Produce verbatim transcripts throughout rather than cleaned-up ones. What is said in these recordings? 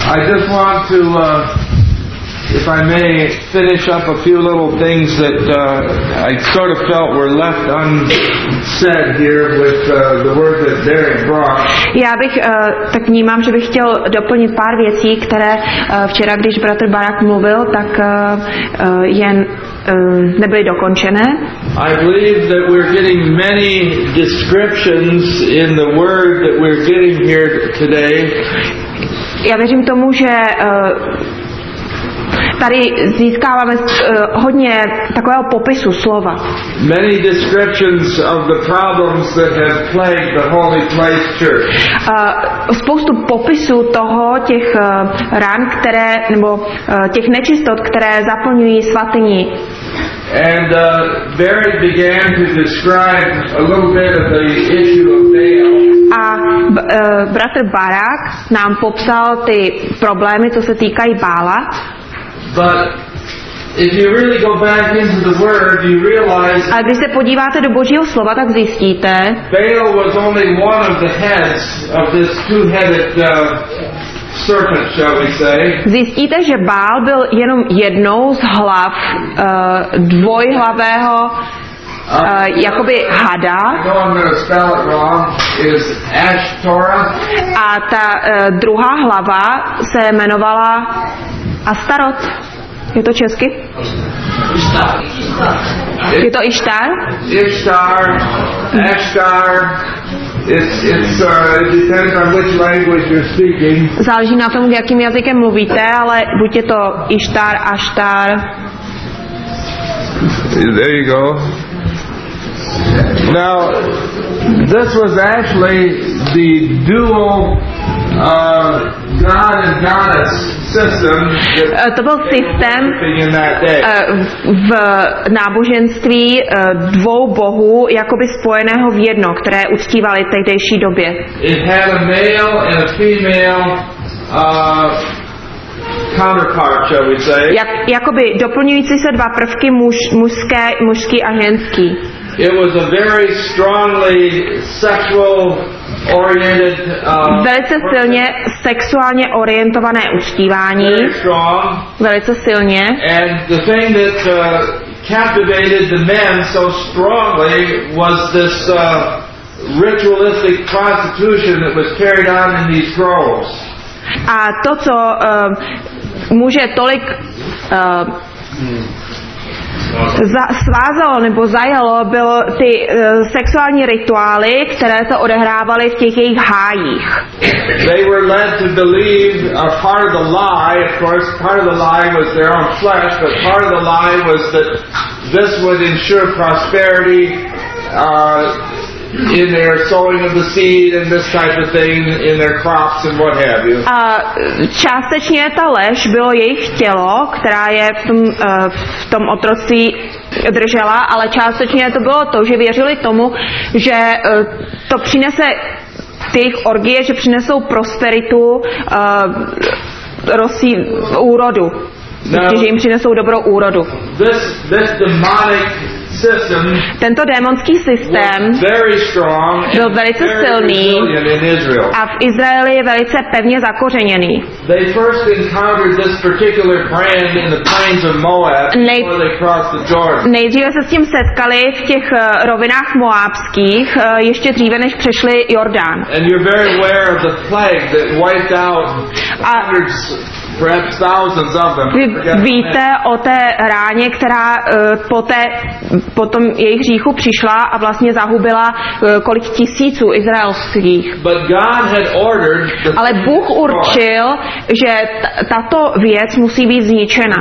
I just want to, uh, if I may, finish up a few little things that uh, I sort of felt were left unsaid here with uh, the word that Derek brought. Já bych uh, tak vnímám, že bych chtěl doplnit pár věcí, které uh, včera, když bratr Barak mluvil, tak uh, uh, jen uh, nebyly dokončené. I believe that we're getting many descriptions in the word that we're getting here today. Já věřím tomu, že uh, tady získáváme uh, hodně takového popisu slova. Many descriptions of the problems that have plagued the Holy Place Church. Uh, spoustu popisů toho, těch uh, ran, které, nebo uh, těch nečistot, které zaplňují svatyni. And uh, Barry began to describe a little bit of the issue of Baal. A uh, bratr Barak nám popsal ty problémy, co se týkají Bála. But if you really go back into the word, you realize a když se podíváte do Božího slova, tak zjistíte, Baal was only one of the heads of this two-headed uh, serpent, shall we say. Zjistíte, že Bál byl jenom jednou z hlav uh, dvojhlavého uh, jakoby hada. A ta uh, druhá hlava se jmenovala Astarot. Je to česky? Je to Ištar? Ištar, Ashtar. It's, it's, uh, it depends on which language you're speaking. Záleží na tom, jakým jazykem mluvíte, ale buď je to Ištar, Aštar. There you go. Now, this was actually the dual uh, God and Goddess system. To byl systém v náboženství dvou bohů, jakoby spojeného v jedno, které uctívali v tehdejší době. It had a male and a female uh, counterpart, shall we say. Jak, jakoby doplňující se dva prvky muž, mužské, mužský a ženský. It was a very strongly sexual oriented uh, velice silně sexuálně orientované uctívání. Very strong. Velice silně. And the thing that uh, captivated the men so strongly was this uh, ritualistic prostitution that was carried on in these groves. A to, co uh, muže tolik uh, hmm. Za, svázalo nebo zajalo, bylo ty uh, sexuální rituály, které se odehrávaly v těch jejich hájích. They were led to believe a part of the lie, of course, part of the lie was their own flesh, but part of the lie was that this would ensure prosperity uh, in their sowing of the seed and this type of thing, in their crops and what have you. A částečně ta lež bylo jejich tělo, která je v tom, uh, v tom otroctví držela, ale částečně to bylo to, že věřili tomu, že uh, to přinese ty jejich orgie, že přinesou prosperitu, uh, rosí, úrodu. Now, že jim přinesou dobrou úrodu. This, this demonic system Tento démonský systém byl velice silný a v Izraeli je velice pevně zakořeněný. Nejdříve se s tím setkali v těch rovinách moábských, ještě dříve, než přešli Jordán. A vy víte o té ráně, která uh, poté, po tom jejich hříchu přišla a vlastně zahubila uh, kolik tisíců izraelských. Ale Bůh určil, že t- tato věc musí být zničena.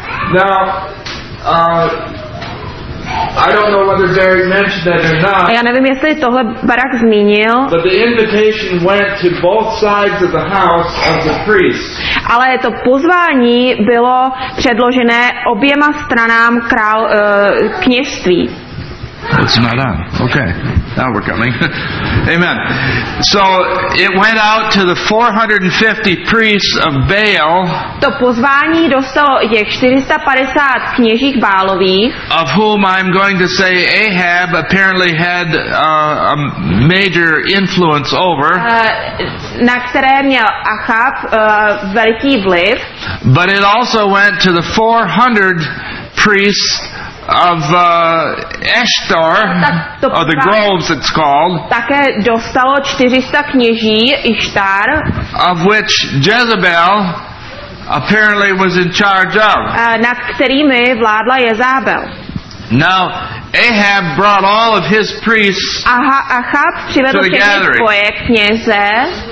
I don't know whether Derek mentioned that or not. A já nevím, jestli tohle Barak zmínil. But the invitation went to both sides of the house of the priest. Ale to pozvání bylo předložené oběma stranám král uh, kněžství. It's not on. Okay. Now we're coming. Amen. So it went out to the four hundred fifty priests of Baal. To pozvání dostalo i těch čtyři sta padesát kněžích Bálových, of whom I'm going to say Ahab apparently had uh, a major influence over. Na které měl Achab uh, veliký vliv. But it also went to the four hundred priests of uh, Ashtar, or the groves it's called. Také dostalo čtyři sta kněží Ištar, of which Jezebel apparently was in charge of. Uh, nad kterými vládla Jezabel. Now Ahab brought all of his priests Aha, Achab přivedl všechny svoje kněze.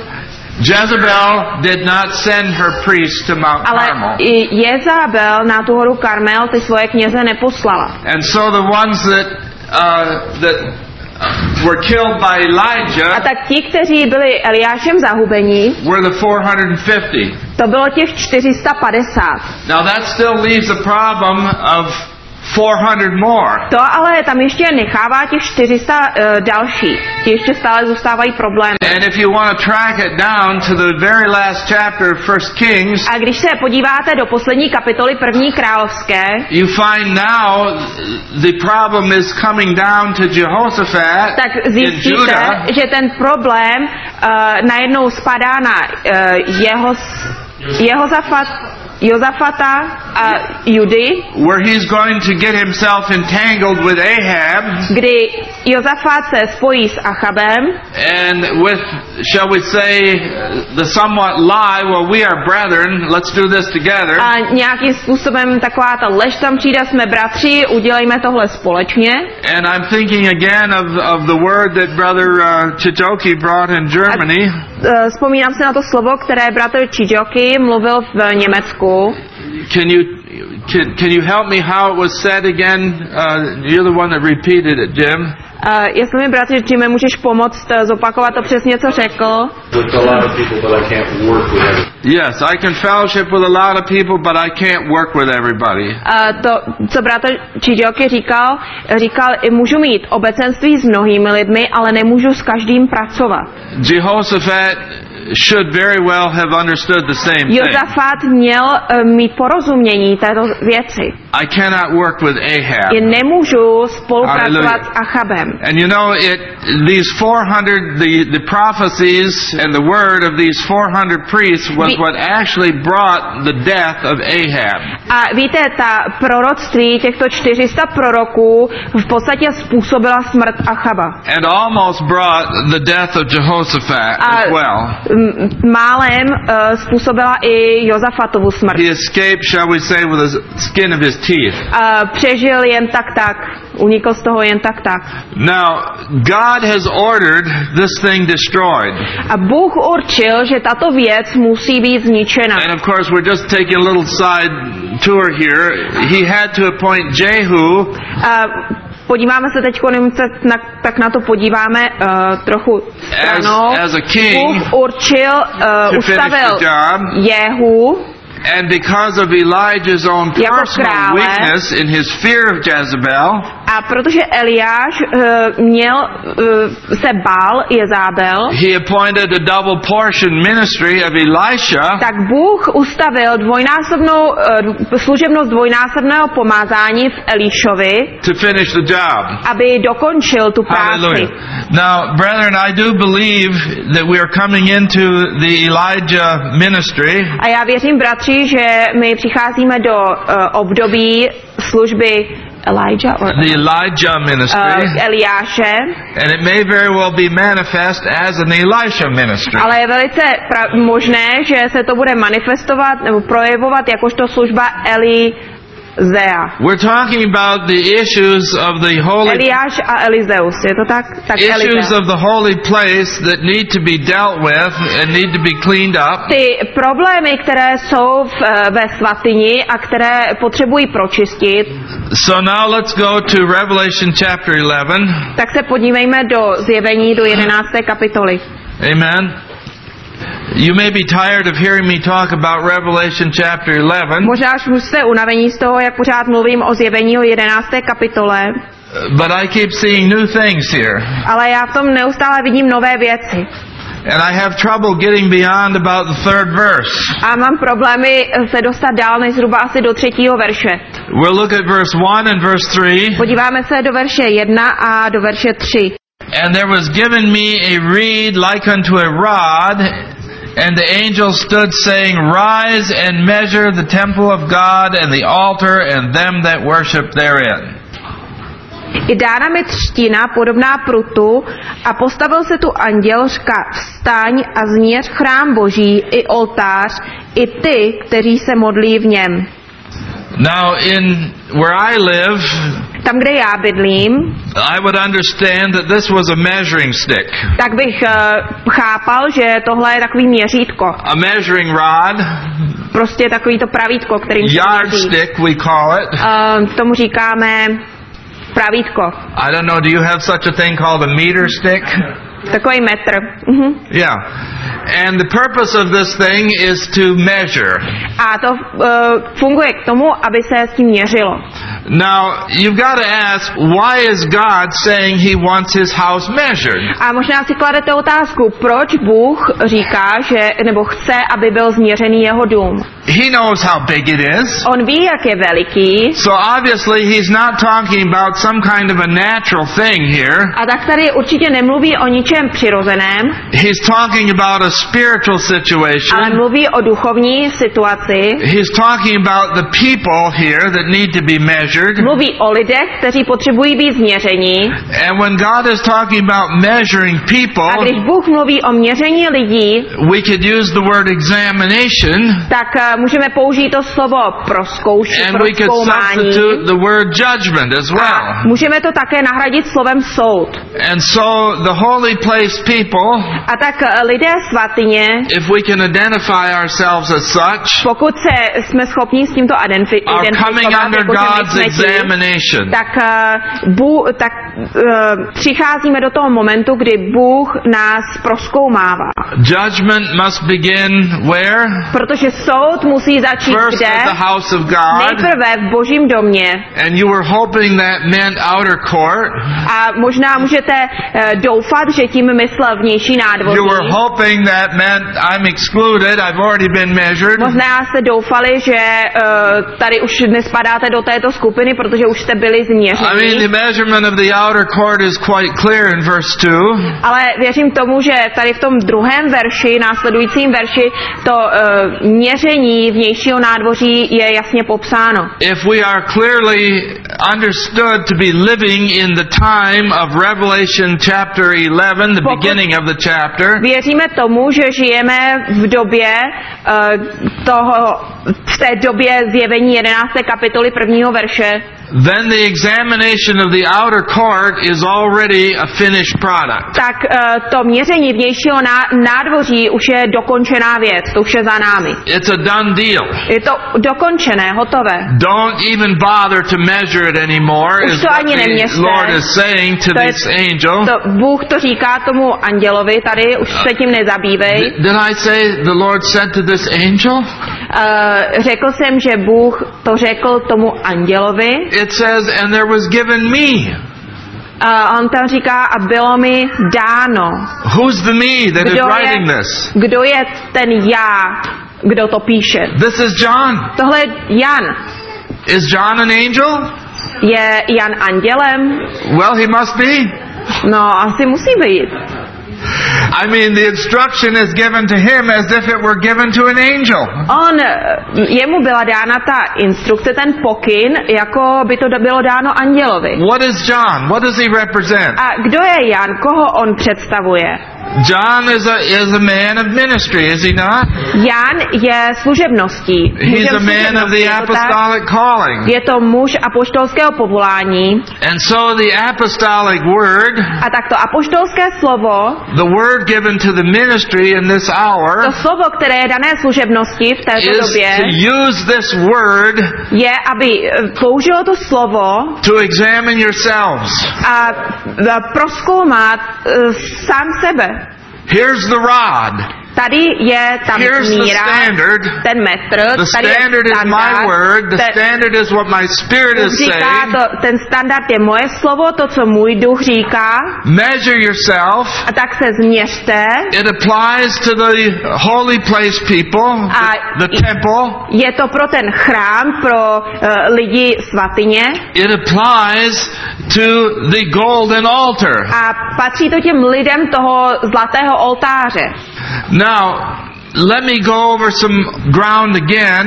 Jezebel did not send her priests to Mount Carmel. Ale Jezabel na tu horu Karmel ty svoje kněze neposlala. And so the ones that uh, that were killed by Elijah, a tak ti, kteří byli Eliášem zahubeni, were the four hundred fifty. To bylo těch čtyři sta padesát. Now that still leaves a problem of four hundred more. To ale tam ještě nechává těch čtyři sta uh, další. Ti ještě stále zůstávají problémy. And if you want to track it down to the very last chapter of First Kings, a když se podíváte do poslední kapitoly první královské, you find now the problem is coming down to Jehoshaphat tak zjistíte, že ten problém uh, najednou spadá na uh, jeho Jehozafat Jozafata a Judy, where he's going to get himself entangled with Ahab, kdy Jozafat se spojí s Achabem, and with, shall we say, the somewhat lie, well, we are brethren, let's do this together. A nějakým způsobem taková ta lež tam přijde, jsme bratři, udělejme tohle společně. And I'm thinking again of, of the word that brother uh, Chijoki brought in Germany. A, uh, vzpomínám se na to slovo, které bratr Chijoki mluvil v Německu. Can you can, can you help me how it was said again? Uh, you're the one that repeated it, Jim. Uh, jestli mi, bratře Jimmy, můžeš pomoct zopakovat to přesně, co řekl. Yes, I can fellowship with a lot of people, but I can't work with everybody. Uh, to, co bratr Chijoki říkal, říkal, můžu mít obecenství s mnohými lidmi, ale nemůžu s každým pracovat. Jehoshaphat should very well have understood the same thing. Jozafat měl uh, mít porozumění této věci. I cannot work with Ahab. Je nemůžu spolupracovat s Achabem. And you know, it these four hundred the the prophecies and the word of these four hundred priests was Ví, what actually brought the death of Ahab. A víte, ta proroctví těchto čtyři sta proroků v podstatě způsobila smrt Achaba. And almost brought the death of Jehoshaphat a as well. Málem uh, způsobila i Jozafatovu smrt. He escaped, shall we say, with the skin of his teeth. Uh, přežil jen tak tak. Unikl z toho jen tak tak. Now, God has ordered this thing destroyed. A Bůh určil, že tato věc musí být zničena. And of course, we're just taking a little side tour here. He had to appoint Jehu. Uh, Podíváme se teď, na, tak na to podíváme uh, trochu stranou. As, as a king, Bůh určil, uh, ustavil Jehu. And because of Elijah's own personal weakness in his fear of Jezebel, a protože Eliáš uh, měl uh, se bál Jezabel, he appointed a double portion ministry of Elisha, tak Bůh ustavil dvojnásobnou uh, služebnost dvojnásobného pomazání v Elišovi, to finish the job, aby dokončil tu práci. Hallelujah. Now, brethren, I do believe that we are coming into the Elijah ministry. A já věřím, bratři, že my přicházíme do uh, období služby Elijah or the Elijah ministry, uh, Eliáše, and it may very well be manifest as an Elisha ministry. Ale je velice pra- možné, že se to bude manifestovat nebo projevovat jakožto služba Eli Zea. We're talking about the issues of the holy Eliáš a Elizeus, je to tak? Tak issues of the holy place that need to be dealt with and need to be cleaned up. Ty problémy, které jsou v, ve svatyni a které potřebují pročistit. So now let's go to Revelation chapter eleven. Tak se podívejme do Zjevení do jedenácté kapitoly. Amen. You may be tired of hearing me talk about Revelation chapter eleven. Možná už jste unavení z toho, jak pořád mluvím o Zjevení o jedenácté kapitole. But I keep seeing new things here. Ale já v tom neustále vidím nové věci. And I have trouble getting beyond about the third verse. A mám problémy se dostat dál než zhruba asi do třetího verše. We'll look at verse one and verse three. Podíváme se do verše jedna a do verše tři. And there was given me a reed like unto a rod, and the angel stood saying, Rise and measure the temple of God and the altar and them that worship therein. I dána mi třtina podobná prutu a postavil se tu anděl, říká, vstaň a změř chrám Boží i oltář, i ty, kteří se modlí v něm. Now in where I live, tam, kde já bydlím, I would understand that this was a measuring stick. Tak bych uh, chápal, že tohle je takový měřítko. A measuring rod. Prostě takový to pravítko, kterým se yardstick we call it. Uh, tomu říkáme pravítko. I don't know, do you have such a thing called a meter stick? Takový metr. Uh-huh. Yeah. And the purpose of this thing is to measure. A to uh, funguje k tomu, aby se s tím měřilo. Now, you've got to ask, why is God saying he wants his house measured? A možná si kladete otázku, proč Bůh říká, že nebo chce, aby byl změřený jeho dům. He knows how big it is. On ví, jak je veliký. So obviously he's not talking about some kind of a natural thing here. A tak tady určitě nemluví o ničem přirozeném. He's talking about a spiritual situation. Ale mluví o duchovní situaci. He's talking about the people here that need to be measured. Mluví o lidech, kteří potřebují být změření. And when God is talking about measuring people, a když Bůh mluví o měření lidí, we could use the word examination. Tak uh, můžeme použít to slovo prozkoušení, and we could substitute the word judgment as well. A můžeme to také nahradit slovem soud. And so the holy place people, a tak uh, lidé svatyně, if we can identify ourselves as such, pokud se jsme schopni s tímto identifi- are coming under jako God's examination. Tak, uh, Bůh, tak uh, přicházíme do toho momentu, kdy Bůh nás prozkoumává. Judgment must begin where? Protože soud musí začít First kde? at the house of God. Nejprve v Božím domě. And you were hoping that meant outer court. A možná můžete uh, doufat, že tím myslel vnější nádvoří. You were hoping that meant I'm excluded, I've already been measured. Možná jste doufali, že uh, tady už nespadáte do této skupiny, protože už jste byli změřeni. I mean, the measurement of the outer court is quite clear in verse two. Ale věřím tomu, že tady v tom druhém verši, následujícím verši, to uh, měření vnějšího nádvoří je jasně popsáno. If we are clearly understood to be living in the time of Revelation chapter eleven, the Pokud beginning of the chapter. Věříme tomu, že žijeme v době uh, toho, v té době zjevení jedenácté kapitoly prvního verše. Then the examination of the outer court is already a finished product. Tak uh, to měření vnějšího nádvoří už je dokončená věc, to už je za námi. It's a done deal. Je to dokončené, hotové. Don't even bother to measure it anymore. Už to ani neměřte. Lord is saying to to this angel. To Bůh to říká tomu andělovi tady, už se tím nezabývej. Did I say the Lord said to this angel? Uh, řekl jsem, že Bůh to řekl tomu andělovi. It says, and there was given me. Uh, on tam říká, a bylo mi dáno. Who's the me that kdo is writing je, this? Kdo je ten já, kdo to píše? This is John. Tohle je Jan. Is John an angel? Je Jan andělem? Well, he must be. No, asi musí být. I mean, the instruction is given to him as if it were given to an angel. On, jemu byla dána ta instrukce, ten pokyn, jako by to bylo dáno andělovi. What is John? What does he represent? A kdo je Jan? Koho on představuje? John is a is a man of ministry, is he not? Jan je služebností. He's a man of the apostolic calling. Je to muž apoštolského povolání. And so the apostolic word, a tak to apoštolské slovo, the word given to the ministry in this hour, to slovo, které je dané služebnosti v této is době, to use this word, je, aby použilo to slovo, to examine yourselves. A prozkoumat uh, sám sebe. Here's the rod. Tady je ta míra, ten metr, the tady standard je standard, is my word, the ten, standard is what my spirit is říká saying. to, ten standard je moje slovo, to, co můj duch říká. Measure yourself. A tak se změřte. It applies to the holy place people, the, the temple. Je to pro ten chrám, pro uh, lidi svatyně. It applies to the golden altar. A patří to těm lidem toho zlatého oltáře. Now, let me go over some ground again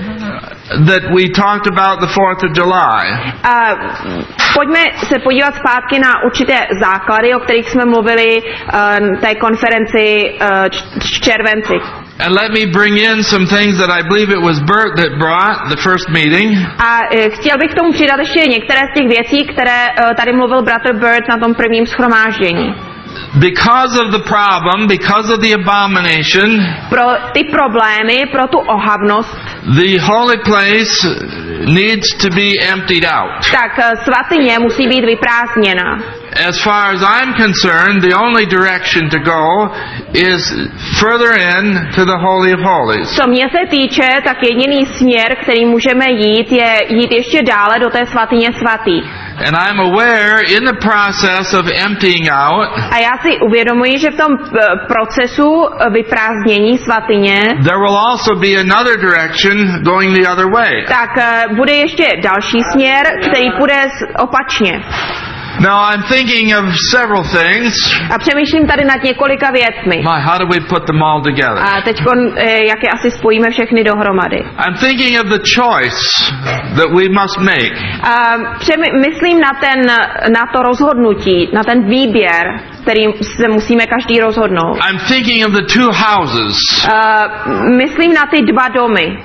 that we talked about the fourth of July. Uh, pojďme se podívat zpátky na určité základy, o kterých jsme mluvili uh, té konferenci uh, v červenci. And let me bring in some things that I believe it was Bert that brought the first meeting. A uh, chtěl bych k tomu přidat ještě některé z těch věcí, které uh, tady mluvil bratr Bert na tom prvním shromáždění. Because of the problem, because of the abomination, pro ty problémy, pro tu ohavnost, the holy place needs to be emptied out. Tak svatyně musí být vyprázdněna. As far as I'm concerned, the only direction to go is further in to the Holy of Holies. Co mě se týče, tak jediný směr, který můžeme jít, je jít ještě dále do té svatyně svatých. And I'm aware in the process of emptying out, a já si uvědomuji, že v tom procesu vyprázdnění svatyně there will also be another direction going the other way. Tak bude ještě další směr, který půjde opačně. Now I'm thinking of several things. A přemýšlím tady nad několika věcmi. My, how do we put them all together? A teďkon, jak je asi spojíme všechny dohromady. I'm thinking of the choice that we must make. A přemy, myslím na ten, na to rozhodnutí, na ten výběr, kterým se musíme každý rozhodnout. I'm thinking of the two houses. Uh, myslím na ty dva domy.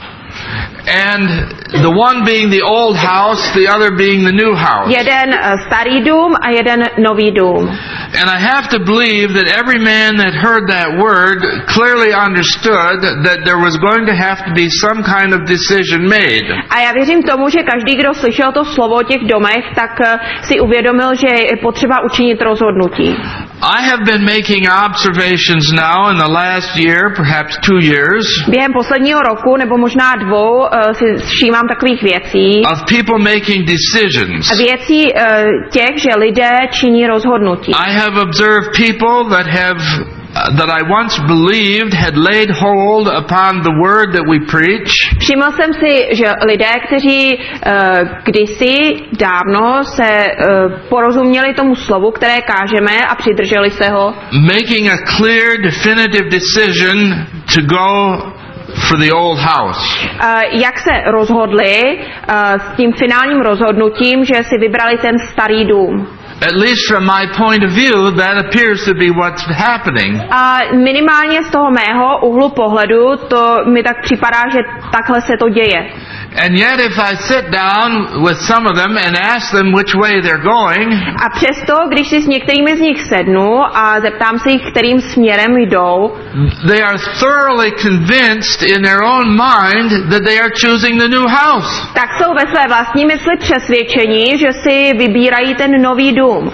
And the one being the old house, the other being the new house. Jeden starý dům a jeden nový dům. And I have to believe that every man that heard that word clearly understood that there was going to have to be some kind of decision made. A já věřím tomu, že každý, kdo slyšel to slovo o těch domech, tak si uvědomil, že je potřeba učinit rozhodnutí. I have been making observations now in the last year, perhaps two years. Během posledního roku nebo možná dvou uh, si všímám takových věcí. Of people making decisions. Věcí uh, těch, že lidé činí rozhodnutí. I have observed people that have Uh, that I once believed had laid hold upon the word that we preach. Všiml jsem si, že lidé, kteří uh, kdysi dávno se uh, porozuměli tomu slovu, které kážeme a přidrželi se ho. Making a clear, definitive decision to go for the old house. Uh, jak se rozhodli uh, s tím finálním rozhodnutím, že si vybrali ten starý dům. At least from my point of view, that appears to be what's happening. A minimálně z toho mého úhlu pohledu to mi tak připadá, že takhle se to děje. And yet if I sit down with some of them and ask them which way they're going, a přesto, když si s některými z nich sednu a zeptám se jich, kterým směrem jdou, they are thoroughly convinced in their own mind that they are choosing the new house. Tak jsou ve své vlastní mysli přesvědčení, že si vybírají ten nový dům.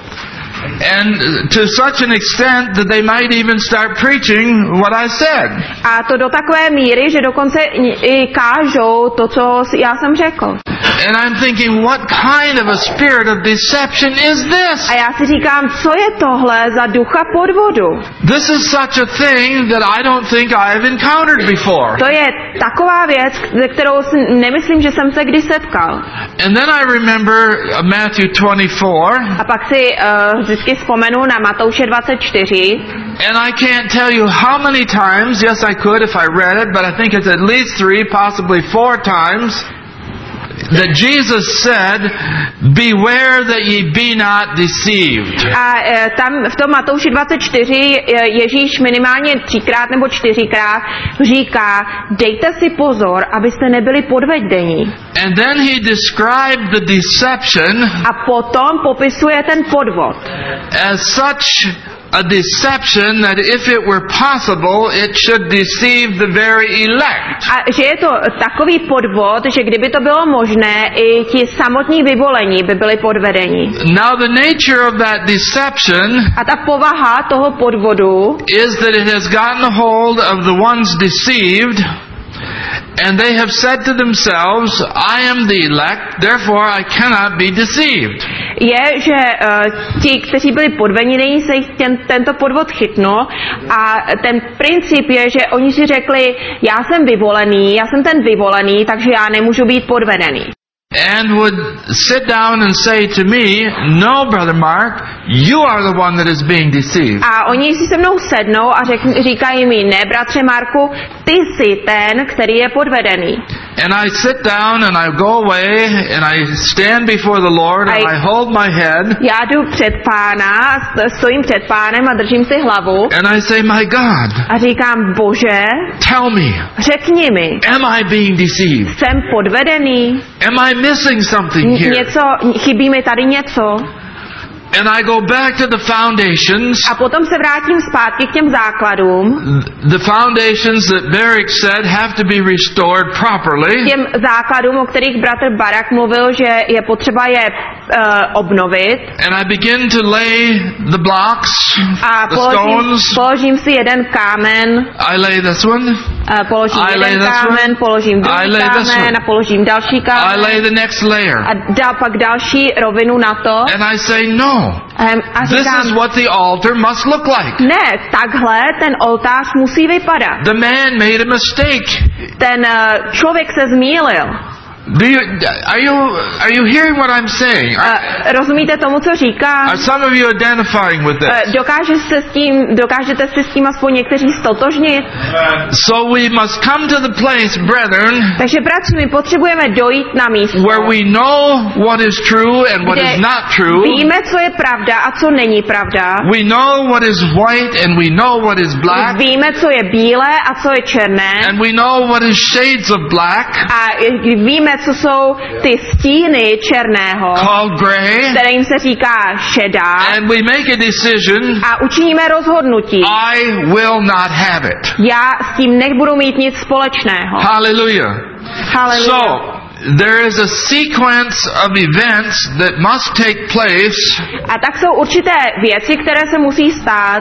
And to such an extent that they might even start preaching what I said. A to do takové míry, že dokonce i kážou to, co já jsem řekl. And I'm thinking, what kind of a spirit of deception is this? A já si říkám, co je tohle za ducha podvodu? This is such a thing that I don't think I have encountered before. To je taková věc, se kterou si nemyslím, že jsem se kdy setkal. And then I remember Matthew twenty-four. A pak si uh, vždycky vzpomenu na Matouše dvacet čtyři. And I can't tell you how many times, yes I could if I read it, but I think it's at least three, possibly four times, that Jesus said, beware that ye be not deceived. A e, tam v tom Matouši dvacet čtyři Ježíš minimálně třikrát nebo čtyřikrát říká, dejte si pozor, abyste nebyli podvedení. And then he described the deception a potom popisuje ten podvod as such a deception that if it were possible, it should deceive the very elect. A že je to takový podvod, že kdyby to bylo možné, i ti samotní vyvolení by byli podvedeni. Now the nature of that deception A ta povaha toho podvodu is that it has gotten a hold of the ones deceived, and they have said to themselves, I am the elect, therefore I cannot be deceived. je, že uh, ti, kteří byli podvedeni, se jich ten, tento podvod chytnul a ten princip je, že oni si řekli, já jsem vyvolený, já jsem ten vyvolený, takže já nemůžu být podvedený. And would sit down and say to me, no, Brother Mark, you are the one that is being deceived. A oni si se mnou sednou a řek, říkají mi, ne, bratře Marku, ty jsi ten, který je podvedený. And I sit down and I go away and I stand before the Lord and I, I hold my head. Já jdu před Pána, stojím před Pánem a držím si hlavu. And I say, my God. A říkám, Bože, tell me. Řekni mi. Am I being deceived? Jsem podvedený? Am I missing something here? Něco, chybí mi tady něco. And I go back to the foundations. A potom se vrátím zpátky k těm základům. The foundations that Barak said have to be restored properly. Těm základům, o kterých bratr Barak mluvil, že je potřeba je uh, obnovit. And I begin to lay the blocks, a the položím, stones. položím si jeden kámen. I lay this one. Uh, položím I jeden kámen, one. položím druhý kámen a položím další kámen. I lay the next layer. A dá pak další rovinu na to. And I say no. Um, a This říkám, is what the altar must look like. Ne, takhle ten oltář musí vypadat. The man made a mistake. Ten uh, člověk se zmýlil. Do you, are you are you hearing what I'm saying? Uh, rozumíte tomu, co říkám? Are some of you identifying with this? Uh, dokáže se s tím, dokážete se s tím aspoň někteří stotožnit? So we must come to the place, brethren. Takže bratři, my potřebujeme dojít na místo, where we know what is true and what is not true. Víme, co je pravda a co není pravda. We know what is white and we know what is black. Víme, co je bílé a co je černé. And we know what is shades of black. A víme, co jsou ty stíny černého, called gray, kterým se říká šedá. And we make a decision. A učiníme rozhodnutí. I will not have it. Já s tím nebudu mít nic společného. Hallelujah. Hallelujah. So, there is a sequence of events that must take place. A tak jsou určité věci, které se musí stát.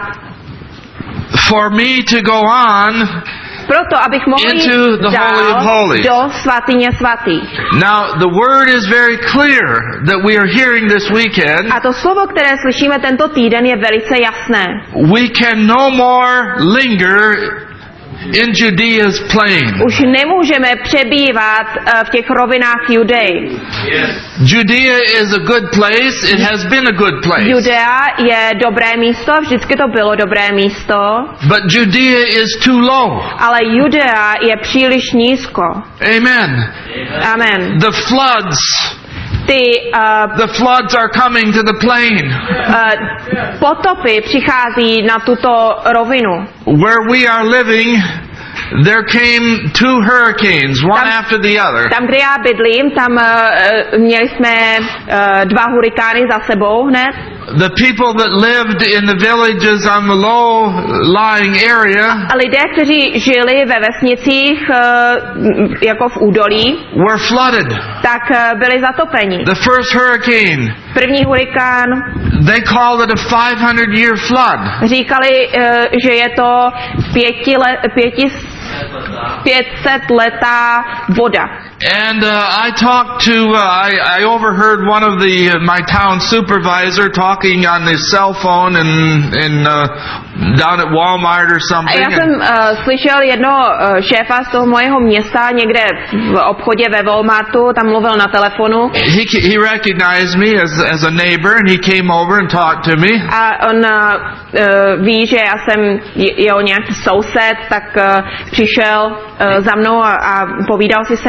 For me to go on. Proto, abych mohl jít dál do svatyně svatých. Now, the word is very clear that we are hearing this weekend. A to slovo, které slyšíme tento týden, je velice jasné. We can no more linger in Judea's plain. Už nemůžeme přebývat uh, v těch rovinách Judei. Yes. Judea is a good place. It has been a good place. Judea je dobré místo, vždycky to bylo dobré místo. But Judea is too low. Ale Judea je příliš nízko. Amen. Amen. The floods Ty, uh, the floods are coming to the plain. Uh, potopy přichází na tuto rovinu. Where we are living, there came two hurricanes, one tam, after the other. Tam, kde já bydlím, tam uh, měli jsme uh, dva hurikány za sebou hned. The people that lived in the villages on the low-lying area, a lidé, kteří žili ve vesnicích uh, jako v údolí, were flooded. Tak uh, byli zatopeni. The first hurricane, první hurikán, they called it a five hundred year flood. Říkali, uh, že je to pěti le, pěti pět set letá voda. And uh, I talked to, uh, I, I overheard one of the, uh, my town supervisor talking on his cell phone and, and uh, down at Walmart or something. A já jsem uh, slyšel jednoho uh, šéfa z toho mojeho města někde v obchodě ve Walmartu, tam mluvil na telefonu. He, he recognized me as, as a neighbor and he came over and talked to me. A on uh, ví, že já jsem jeho nějaký soused, tak uh, přišel uh, za mnou a, a povídal si se mnou.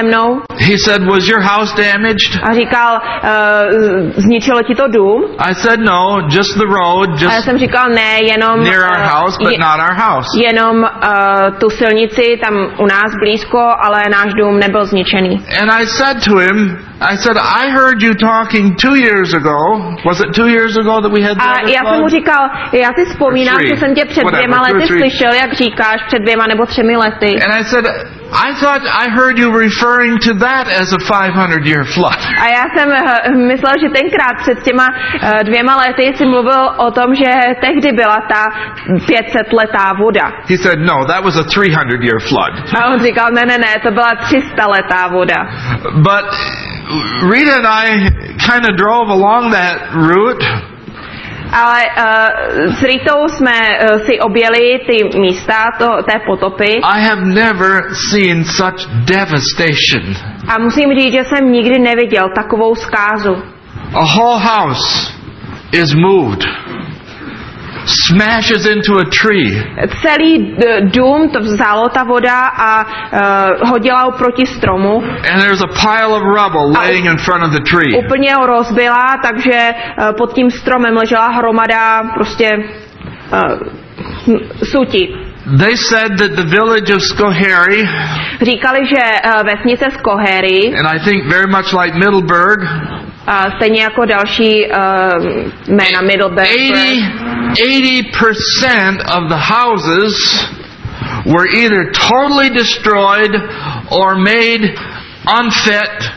He said, was your house damaged? A říkal, uh, zničilo ti to dům? I said, no, just the road, just a já jsem říkal, ne, jenom near our house, but je, not our house. Jenom uh, tu silnici tam u nás blízko, ale náš dům nebyl zničený. And I said to him, I said, I heard you talking two years ago. Was it two years ago that we had that? A já jsem mu říkal, já si vzpomínám, že jsem tě před dvěma lety slyšel, jak říkáš, před dvěma nebo třemi lety. And I said, I thought I heard you referring to that as a five hundred year flood. A já jsem myslel, že tenkrát před těma uh, dvěma lety jsi mluvil o tom, že tehdy byla ta pět set letá voda. He said, no, that was a three hundred year flood. A on říkal, ne, ne, ne, to byla tři sta letá voda. But Rita and I kind of drove along that route. Ale uh, s Ritou jsme uh, si objeli ty místa to, té potopy. I have never seen such devastation. A musím říct, že jsem nikdy neviděl takovou zkázu. A whole house is moved. Smashes into a tree. Celý dům to vzalo ta voda a uh, hodila ho proti stromu. And there's a pile of rubble laying in front of the tree. Úplně ho rozbila, takže uh, pod tím stromem ležela hromada prostě uh, sutí. They said that the village of Schoharie, říkali, že uh, vesnice Schoharie, and I think very much like Middleburg, uh, stejně jako další uh, jména Middleburg, eighty percent of the houses were either totally destroyed or made unfit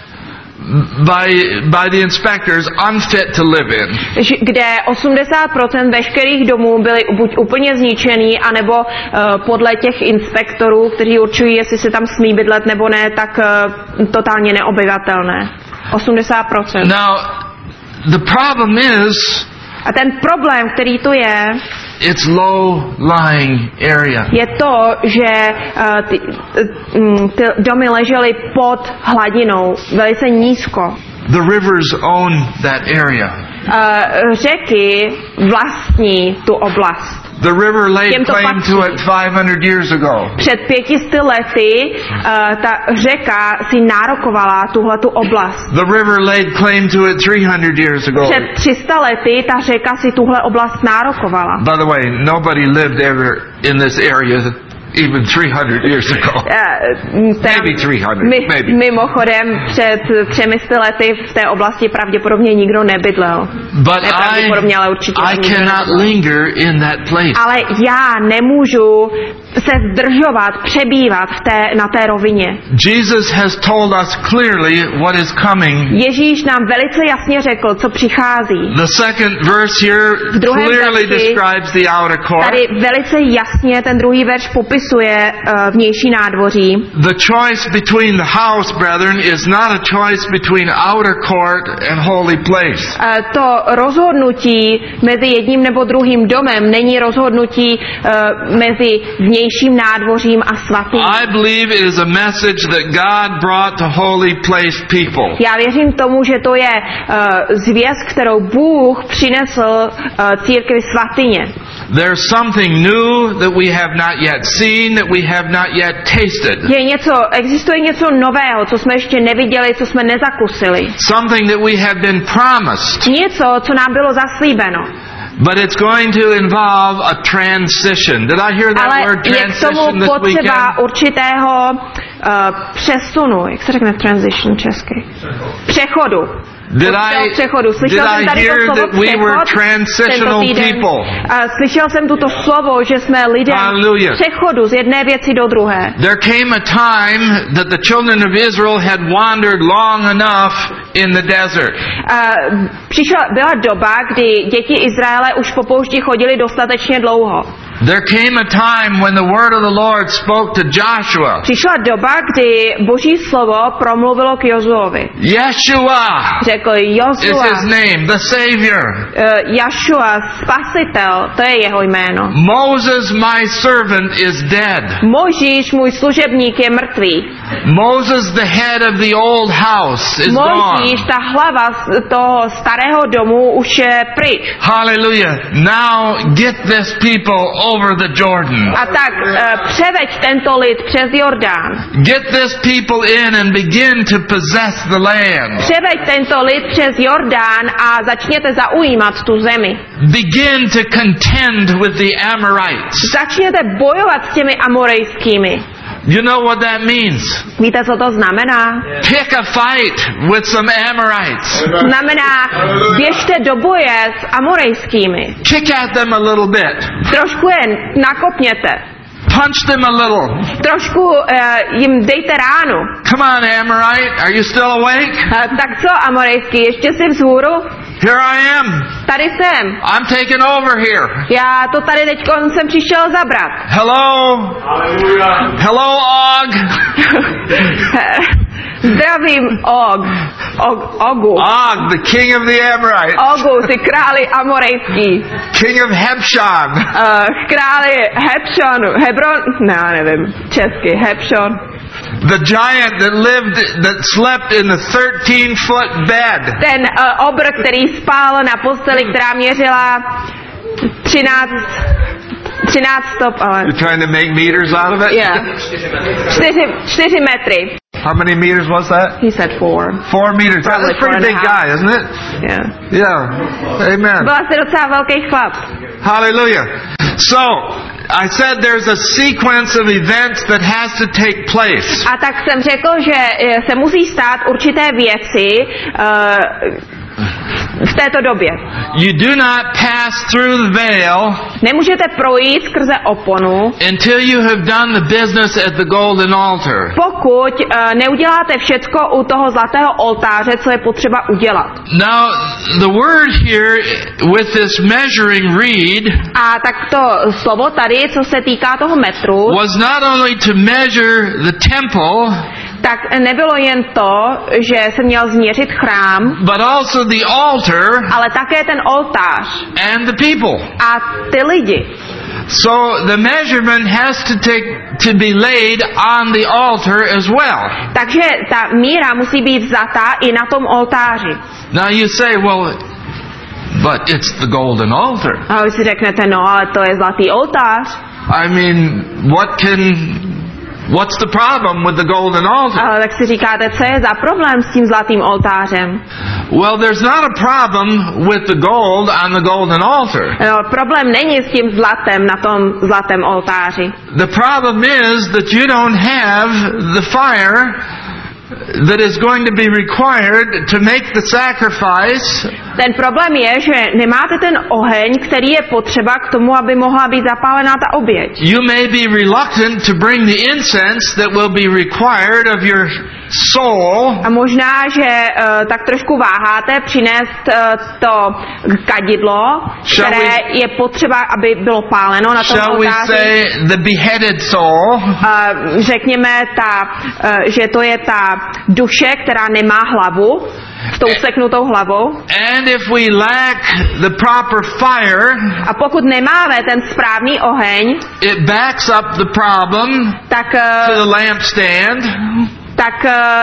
by by the inspectors, unfit to live in. Kde osmdesát procent veškerých domů byly buď úplně zničený, anebo uh, podle těch inspektorů, kteří určují, jestli se tam smí bydlet nebo ne, tak uh, totálně neobyvatelné. osmdesát procent. Now, the problem is, a ten problém, který tu je, it's low-lying area. je to, že uh, ty, uh, ty domy ležely pod hladinou, velice nízko. The rivers own that area. Uh, řeky vlastní tu oblast. The river laid claim to it five hundred years ago. Před pětisty lety uh, ta řeka si nárokovala tuhletu oblast. The river laid claim to it three hundred years ago. Před tři sta lety ta řeka si tuhle oblast nárokovala. By the way, nobody lived ever in this area even three hundred years ago. Uh, maybe three hundred, my, maybe. Mimochodem, před třemi sty lety v té oblasti pravděpodobně nikdo nebydlel. But I, ale určitě I cannot linger in that place. Ale já nemůžu se zdržovat, přebývat v té, na té rovině. Jesus has told us clearly what is coming. Ježíš nám velice jasně řekl, co přichází. The second verse here clearly describes the outer court. Tady velice jasně ten druhý verš popisuje uh, vnější nádvoří. The choice between the house, brethren, is not a choice between outer court and holy place. Uh, to rozhodnutí mezi jedním nebo druhým domem není rozhodnutí uh, mezi vnějším nádvořím a svatým. I believe it is a message that God brought to holy place people. Já věřím tomu, že to je uh, zvěst, kterou Bůh přinesl uh, církvi svatyně. There's something new that we have not yet seen, that we have not yet tasted. Je něco, existuje něco nového, co jsme ještě neviděli, co jsme nezakusili. Something that we have been promised. Něco, co nám bylo zaslíbeno. But it's going to involve a transition. Did I hear that Ale word transition je k tomu this potřeba weekend? určitého uh, přesunu. Jak se řekne transition česky? Přechodu. Did I, did I hear that we were transitional people? Slyšel jsem tuto slovo, že jsme lidé přechodu z jedné věci do druhé. There came a time that the children of Israel had wandered long enough in the desert. Uh, přišla, byla doba, kdy děti Izraele už po poušti chodili dostatečně dlouho. There came a time when the word of the Lord spoke to Joshua. Přišla doba, kdy Boží slovo promluvilo k Jozuovi. Yeshua. Řekl Jozua. Is his name, the Savior. Uh, Joshua, spasitel, to je jeho jméno. Moses, my servant, is dead. Možíš, můj služebník, je mrtvý. Moses, the head of the old house, is Mojžíš, gone. ta hlava z toho starého domu už je pryč. Hallelujah. Now get this people over the Jordan. A tak uh, převeď tento lid přes Jordán. Get this people in and begin to possess the land. Převeď tento lid přes Jordán a začněte zaujímat tu zemi. Begin to contend with the Amorites. Začněte bojovat s těmi amorejskými. You know what that means? Víte, co to znamená? Pick a fight with some Amorites. Znamená, běžte do boje s amorejskými. Kick at them a little bit. Trošku je nakopněte. Punch them a little. Trošku uh, jim dejte ránu. Come on, Amorite. Are you still awake? Uh, tak co, amorejský, ještě jsi vzhůru? Here I am. Tady jsem. I'm taking over here. Já to tady teď jsem přišel zabrat. Hello. Hallelujah. Hello, Og. Zdravím, Og. Og, Ogu. Og, the king of the Amorites. Ogu, ty králi amorejský. King of Hebshon. Uh, králi Hebšonu. Hebron? Ne, já nevím. Česky. Hebšon. The giant that lived, that slept in the thirteen foot bed. Ten uh, obr, který spal na posteli, která měřila třináct stop, ale... You're trying to make meters out of it? Yeah. čtyři, čtyři metry. How many meters was that? He said four. Four meters. Probably That's a pretty big guy, isn't it? Yeah. Yeah. Amen. Byl asi docela velký chlap. Hallelujah. So, I said there's a sequence of events that has to take place. A tak jsem řekl, že se musí stát určité věci uh, v této době. You do not pass through the veil Nemůžete projít skrze oponu, until you have done the business at the golden altar. pokud uh, neuděláte všecko u toho zlatého oltáře, co je potřeba udělat. Now, the word here with this measuring reed A tak to slovo tady, co se týká toho metru, was not only to measure the temple, tak nebylo jen to, že se měl změřit chrám, but also the altar ale také ten oltář and the people. a ty lidi. So the measurement has to take to be laid on the altar as well. Takže ta míra musí být vzata i na tom oltáři. Now you say, well, but it's the golden altar. A vy si řeknete, no, ale to je zlatý oltář. I mean, what can What's the problem with the golden altar? Ale tak si říkáte, co je za problém s tím zlatým oltářem? Well, there's not a problem with the gold on the golden altar. No, problém není s tím zlatem na tom zlatém oltáři. The problem is that you don't have the fire that is going to be required to make the sacrifice. Ten problém je, že nemáte ten oheň, který je potřeba k tomu, aby mohla být zapálená ta oběť. You may be reluctant to bring the incense that will be required of your soul. A možná, že uh, tak trošku váháte přinést uh, to kadidlo, Shall které we, je potřeba, aby bylo páleno na tom shall we oltáři. say the beheaded soul? Uh, řekněme, ta, uh, že to je ta duše, která nemá hlavu, s tou seknutou hlavou. And if we lack the proper fire, a pokud nemáme ten správný oheň, it backs up the problem tak, uh, to the lampstand. tak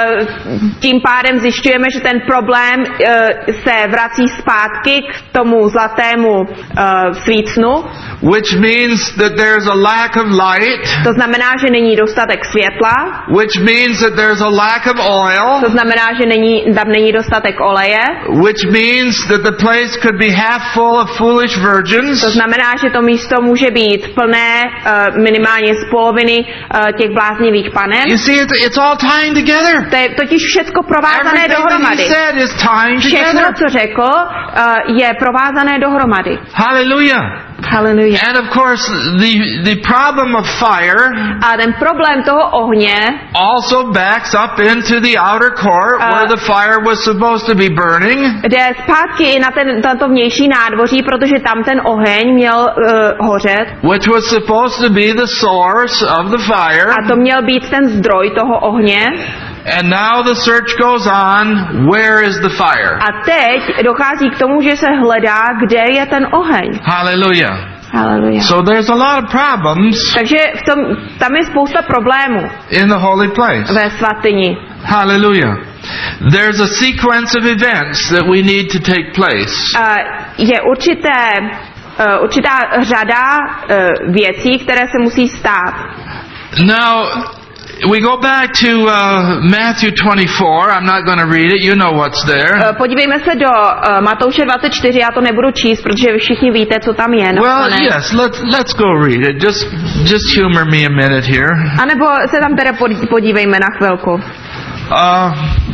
tím pádem zjišťujeme, že ten problém se vrací zpátky k tomu zlatému svícnu. Which means that there's a lack of light. To znamená, že není dostatek světla. Which means that there's a lack of oil. To znamená, že není, tam není dostatek oleje. Which means that the place could be half full of foolish virgins. To znamená, že to místo může být plné minimálně z poloviny těch bláznivých panen. You see, it's, it's all tying together. To je totiž všecko provázané dohromady. Všechno, co řekl, je provázané dohromady. Hallelujah. Hallelujah. And of course, the the problem of fire. A ten problém toho ohně also backs up into the outer court uh, where the fire was supposed to be burning. Jde zpátky i na ten tento vnější nádvoří, protože tam ten oheň měl uh, hořet. Which was supposed to be the source of the fire. A to měl být ten zdroj toho ohně. And now the search goes on, where is the fire? A teď dochází k tomu, že se hledá, kde je ten oheň. Hallelujah. Hallelujah. So there's a lot of problems. Takže v tom, tam je spousta problémů. In the holy place. Ve svatyni. Hallelujah. There's a sequence of events that we need to take place. Uh, je určité, uh, určitá řada uh, věcí, které se musí stát. Now, we go back to uh, Matthew twenty-four. I'm not going to read it. You know what's there. Uh, podívejme se do uh, Matouše dvacet čtyři. Já to nebudu číst, protože vy všichni víte, co tam je. No, well, ne? yes. Let's let's go read it. Just just humor me a minute here. A nebo se tam teda podívejme na chvilku. Uh,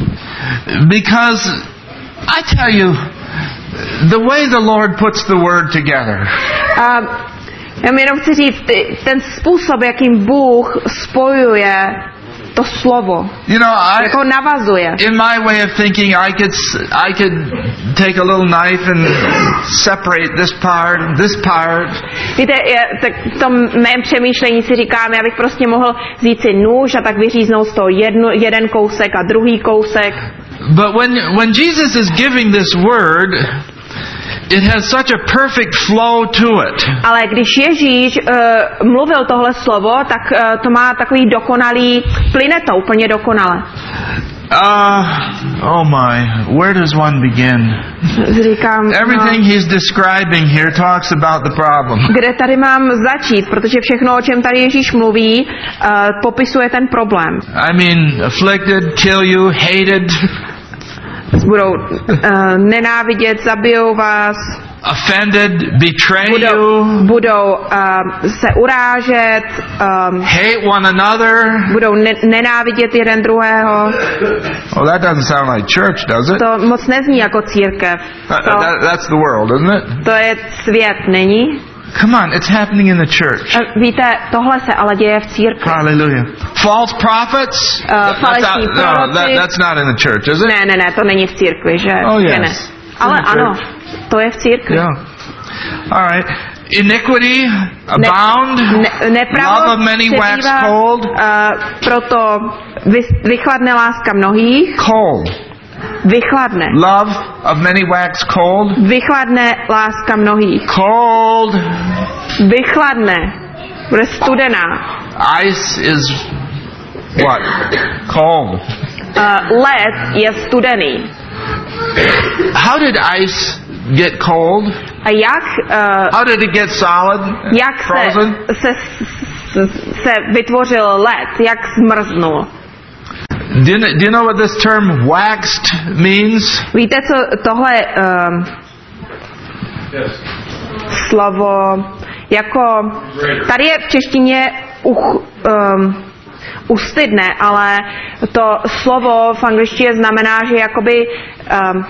because I tell you, the way the Lord puts the word together. Uh, Já mi jenom chci říct, ten způsob, jakým Bůh spojuje to slovo, you know, I, jako navazuje. In my way of thinking, I could I could take a little knife and separate this part, this part. Víte, tak v tom mém přemýšlení si říkám, já bych prostě mohl vzít si nůž a tak vyříznout z toho jednu, jeden kousek a druhý kousek. But when when Jesus is giving this word, it has such a perfect flow to it. Ale když Ježíš uh, mluvil tohle slovo, tak uh, to má takový dokonalý, plyne to úplně dokonale. Uh, oh my, where does one begin? Říkám, Everything no, he's describing here talks about the problem. Kde tady mám začít, protože všechno, o čem tady Ježíš mluví, uh, popisuje ten problém. I mean, afflicted, kill you, hated. Budou uh, nenávidět, zabijou vás. Offended, betray budou, you. Budou uh, se urážet. Um, hate one another. Budou ne- nenávidět jeden druhého. Oh, that doesn't sound like church, does it? To moc nezní jako církev. That, that, that's the world, isn't it? To je svět, není? Come on, it's happening in the church. Uh, víte, tohle se ale děje v církvi. Hallelujah. False prophets? Uh, falešní that's, out, no, that, that's not in the church, is it? Ne, ne, ne, to není v církvi, že? Oh, yes. Že ne. Ale ano, to je v církvi. Yeah. All right. Iniquity abound. Ne, ne, love of many wax cold. Uh, proto vy, vychladne láska mnohých. Cold. Vychladne. Love of many wax cold. Vychladne láska mnohých. Cold. Vychladne. Bude studená. Ice is what? Cold. Uh, led je studený. How did ice get cold? A jak uh, How did it get solid? Jak Frozen? se, se, se vytvořil led, jak zmrznul? Do you, do you know what this term waxed means? Víte, co tohle um, yes. slovo jako tady je v češtině uch, um, ustydne, ale to slovo v angličtině znamená, že jakoby um,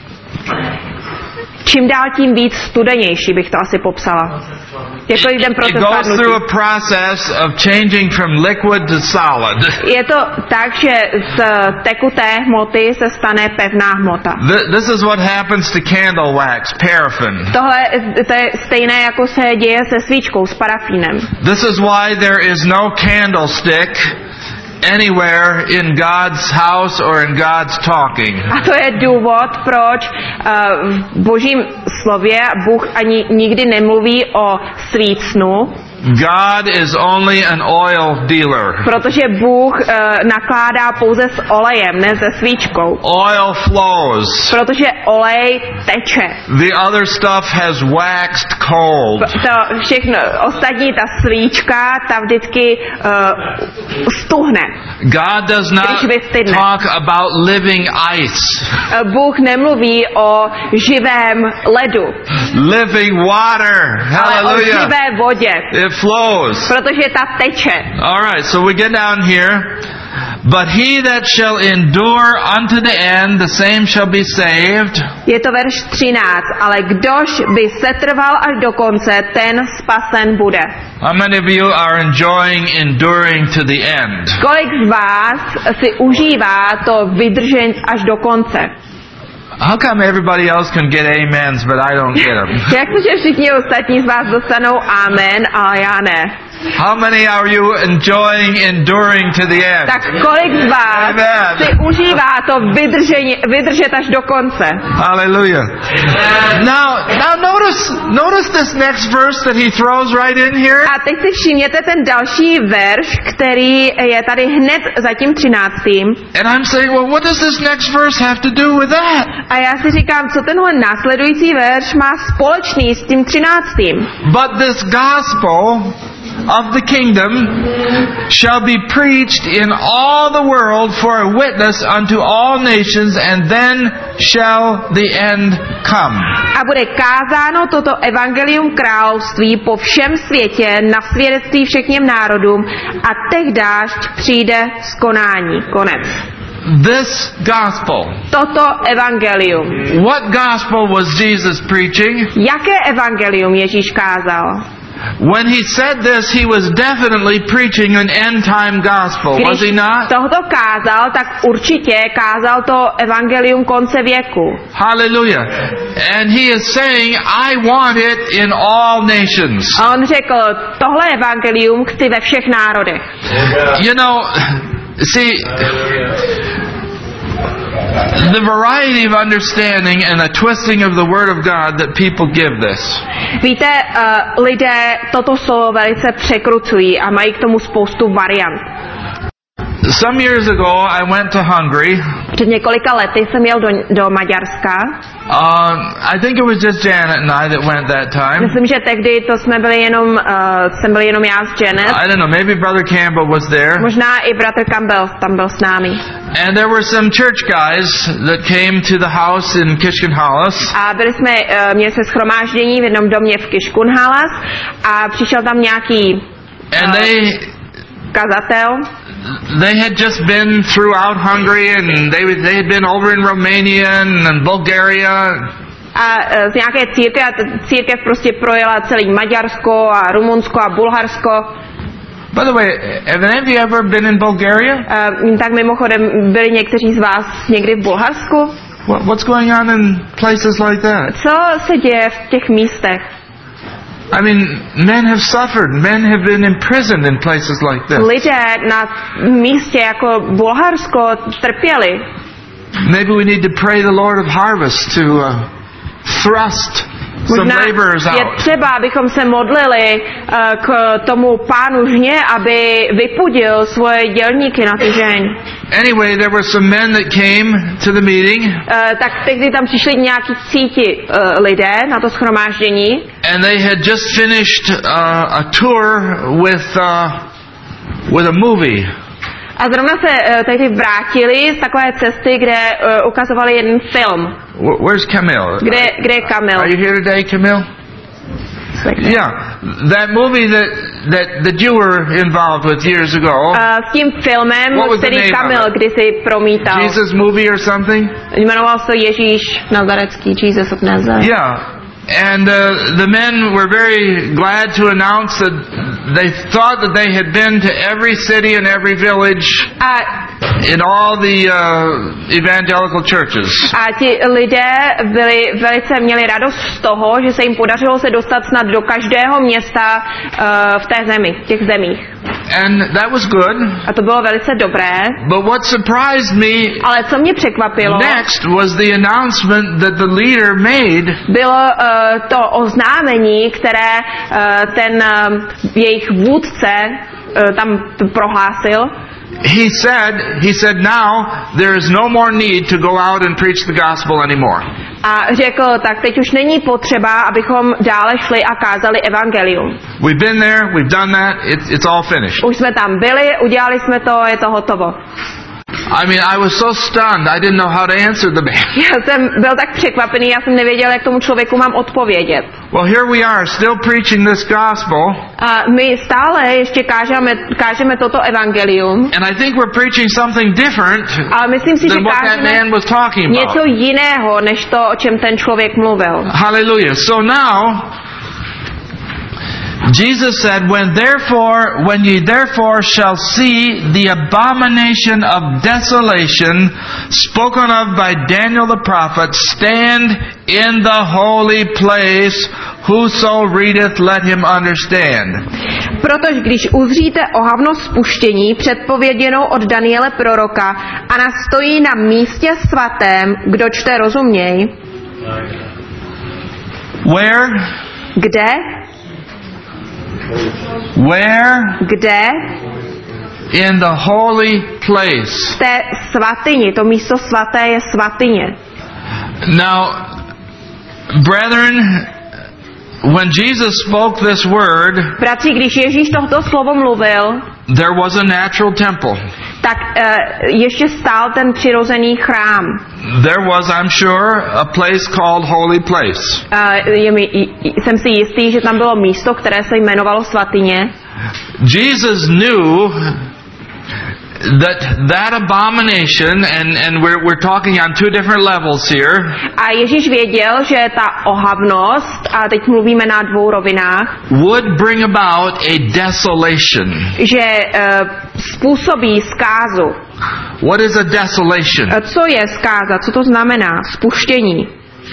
čím dál tím víc studenější, bych to asi popsala. Jako jeden proces it goes through a process of changing from liquid to solid. Je to tak, že z tekuté hmoty se stane pevná hmota. This is what happens to candle wax, paraffin. Tohle to je stejné, jako se děje se svíčkou, s parafínem. This is why there is no candlestick anywhere in God's house or in God's talking. A to je důvod, proč uh, v Božím slově Bůh ani nikdy nemluví o svícnu. God is only an oil dealer. Protože Bůh uh, nakládá pouze s olejem, ne se svíčkou. Oil flows. Protože olej teče. The other stuff has waxed cold. To všechno, ostatní, ta svíčka, ta vždycky uh, stuhne. God does not talk about living ice. Uh, Bůh nemluví o živém ledu. Living water. Hallelujah. Ale o živé vodě. It flows. Protože ta teče. All right, so we get down here. But he that shall endure unto the end, the same shall be saved. Je to verš třináct, ale kdož by setrval až do konce, ten spasen bude. How many of you are enjoying enduring to the end? Kolik z vás si užívá to vydržet až do konce? How come everybody else can get amens, but I don't get them? Jak to, že všichni ostatní z vás dostanou amen, a já ne? How many are you enjoying enduring to the end? Tak kolik z vás Amen. si používá to vydržení, vydržet až do konce. Hallelujah. Now, now notice, notice this next verse that he throws right in here. A teď si všimněte ten další verš, který je tady hned za tím třináctým. And I'm saying, well, what does this next verse have to do with that? A já si říkám, co tenhle následující verš má společný s tím třináctým. But this gospel of the kingdom shall be preached in all the world for a witness unto all nations, and then shall the end come. A bude kázáno toto evangelium království po všem světě na svědectví všem národům a tehdáž přijde skonání. Konec. This gospel. Toto evangelium. What gospel was Jesus preaching? Jaké evangelium Ježíš kázal? When he said this, he was definitely preaching an end-time gospel, was he not? Když tohoto kázal, tak určitě kázal to evangelium konce věku. Hallelujah. And he is saying, I want it in all nations. A on řekl, tohle evangelium chci ve všech národech. You know, see, the variety of understanding and the twisting of the Word of God that people give this. Víte, uh, lidé toto slovo velice překrucují a mají k tomu spoustu variant. Some years ago, I went to Hungary. Před několika lety jsem jel do, do Maďarska. Um, I think it was just Janet and I that went that time. Myslím, že tehdy to jsme byli jenom, uh, jsem byl jenom já s Janet. I don't know, maybe Brother Campbell was there. Možná i bratr Campbell tam byl s námi. And there were some church guys that came to the house in Kiskunhalas. A byli jsme, uh, měli jsme shromáždění v jednom domě v Kiskunhalas a přišel tam nějaký uh, and they, kazatel. They had just been throughout Hungary, and they they had been over in Romania and Bulgaria. A uh, z nějaké církve, a církev prostě projela celý Maďarsko a Rumunsko a Bulharsko. By the way, have any of you ever been in Bulgaria? Uh, tak mimochodem, byli někteří z vás někdy v Bulharsku? What, what's going on in places like that? Co se děje v těch místech? I mean, men have suffered. Men have been imprisoned in places like this. Lidé na místě jako Bulharsko trpěli. Maybe we need to pray the Lord of Harvest to uh, thrust some laborers out. Je třeba, abychom se modlili uh, k tomu pánu žně, aby vypudil svoje dělníky na tu žeň. Anyway, there were some men that came to the meeting. Uh, tak tehdy tam přišli nějaký cíti uh, lidé na to shromáždění. And they had just finished uh, a tour with uh, with a movie. A zrovna se uh, tehdy vrátili z takové cesty, kde uh, ukazovali jeden film. Where's Camille? Kde, kde je Camille? Are you here today, Camille? Yeah, that movie that that that you were involved with years ago. Uh, s tím filmem, který Camille kdysi promítal. Jesus movie or something? Jmenoval se Ježíš Nazarecký, Jesus of Nazareth. Yeah. And uh, the men were very glad to announce that they thought that they had been to every city and every village a, in all the uh, evangelical churches. A ti lidé byli velice měli radost z toho, že se jim podařilo se dostat snad do každého města uh, v té zemi, v těch zemích. And that was good. A to bylo velice dobré. But what surprised me ale co mě překvapilo next was the announcement that the leader made. Bylo uh, to oznámení, které uh, ten uh, jejich vůdce uh, tam prohlásil. He said, he said, now there is no more need to go out and preach the gospel anymore. A řekl, tak teď už není potřeba, abychom dále šli a kázali evangelium. We've been there, we've done that, it's, it's all finished. Už jsme tam byli, udělali jsme to, je to hotovo. I mean, I was so stunned, I didn't know how to answer the man. Já jsem byl tak překvapený, já jsem nevěděl, jak tomu člověku mám odpovědět. Well, here we are, still preaching this gospel. A my stále ještě kážeme, kážeme toto evangelium. And I think we're preaching something different ale myslím si, than že what that man was talking about. Něco jiného, než to, o čem ten člověk mluvil. Hallelujah. So now, Jesus said, when therefore, when ye therefore shall see the abomination of desolation spoken of by Daniel the prophet stand in the holy place, whoso readeth, let him understand. Protože když uzříte ohavnost spuštění předpověděnou od Daniele proroka a nastojí na místě svatém, kdo čte rozuměj. Where? Kde? Where? Kde? In the holy place. V té svatyni, to místo svaté je svatyně. Now, brethren, when Jesus spoke this word, Bratři, když Ježíš tohoto slovo mluvil, there was a natural temple. tak uh, ještě stál ten přirozený chrám. There was, I'm sure, a place called Holy Place. Uh, je mi, jsem si jistý, že tam bylo místo, které se jmenovalo svatyně. Jesus knew that that abomination, and, and we're, we're talking on two different levels here. A Ježíš věděl, že ta ohavnost, a teď mluvíme na dvou rovinách, would bring about a desolation. že uh, způsobí zkázu. What is a desolation? Uh, co je zkáza? Co to znamená? Spuštění.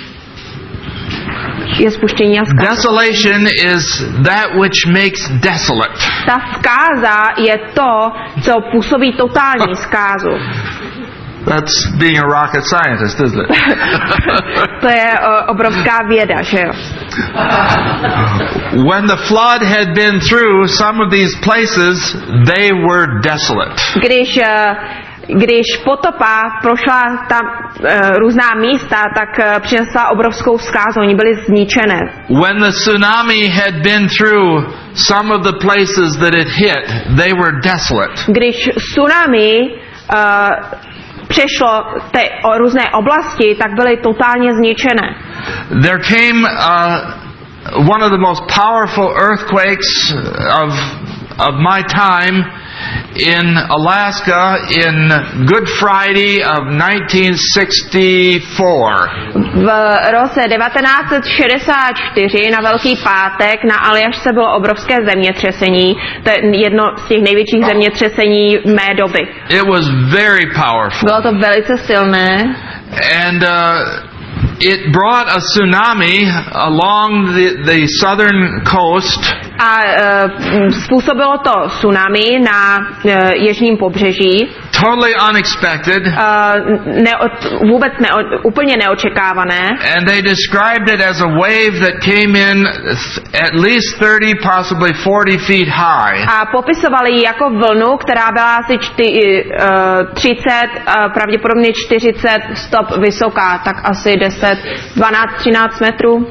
Je spuštění a zkáza. Desolation is that which makes desolate. Ta zkáza je to, co působí totální zkázu. That's being a rocket scientist, isn't it? To je uh, obrovská věda, že jo? When the flood had been through some of these places, they were desolate. Když uh, Když potopa prošla tam uh, různá místa, tak uh, přinesla obrovskou zkázu, oni byli zničené. When the tsunami had been through some of the places that it hit, they were desolate. Když tsunami uh, přešlo ty o různé oblasti, tak byly totálně zničené. There came uh, one of the most powerful earthquakes of of my time in Alaska in Good Friday of nineteen sixty-four. V roce devatenáct set šedesát čtyři na Velký pátek na Aljašce bylo obrovské zemětřesení. To je jedno z těch největších zemětřesení mé doby. It was very powerful. Bylo to velice silné. And uh, it brought a tsunami along the, the southern coast. A uh, způsobilo to tsunami na uh, jižním pobřeží. Totally unexpected. Uh, neo, vůbec neo, úplně neočekávané. And they described it as a wave that came in at least thirty, possibly forty feet high. A popisovali ji jako vlnu, která byla asi čty, uh, třicet, uh, pravděpodobně čtyřicet stop vysoká, tak asi deset, dvanáct, třináct metrů.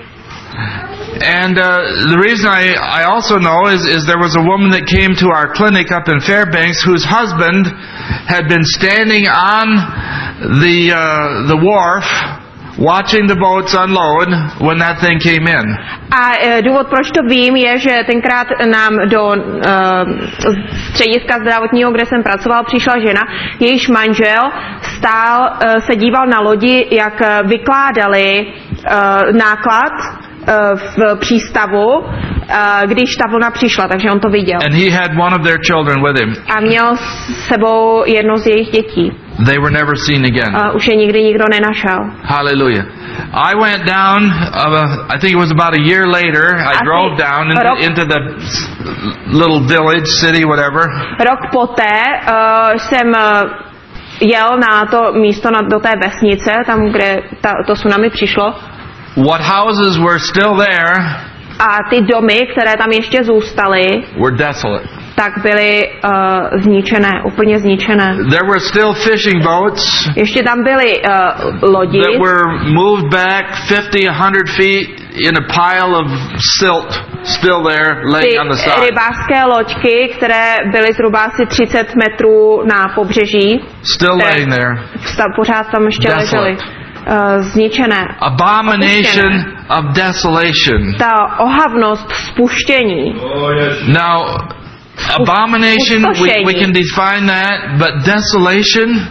And uh, the reason I, I also know is, is there was a woman that came to our clinic up in Fairbanks whose husband had been standing on the uh, the wharf watching the boats unload when that thing came in. A e, důvod, proč to vím, je, že tenkrát nám do e, střediska zdravotního, kde jsem pracoval, přišla žena, jejíž manžel stál, e, se díval na lodi, jak vykládali e, náklad v přístavu, když ta vlna přišla, takže on to viděl. And he had one of their children with him. A měl s sebou jedno z jejich dětí. They were never seen again. A už je nikdy nikdo nenašel. Hallelujah. I went down, uh, I think it was about a year later, I Asi drove down into, rok, into the little village, city, whatever. Rok poté uh, jsem uh, jel na to místo, na, do té vesnice, tam, kde ta, to tsunami přišlo. What houses were still there, a ty domy, které tam ještě zůstaly, were desolate. tak byly uh, zničené, úplně zničené. There were still fishing boats. Ještě tam byly uh, lodi, that were moved back fifty, a hundred feet in a pile of silt still there laying on the side. Ty rybářské loďky, které byly zhruba asi třicet metrů na pobřeží. Still laying there. Pořád tam ještě ležely. Uh, zničené. Abomination of desolation. Ta ohavnost spuštění. Now, abomination, we, we can define that, but desolation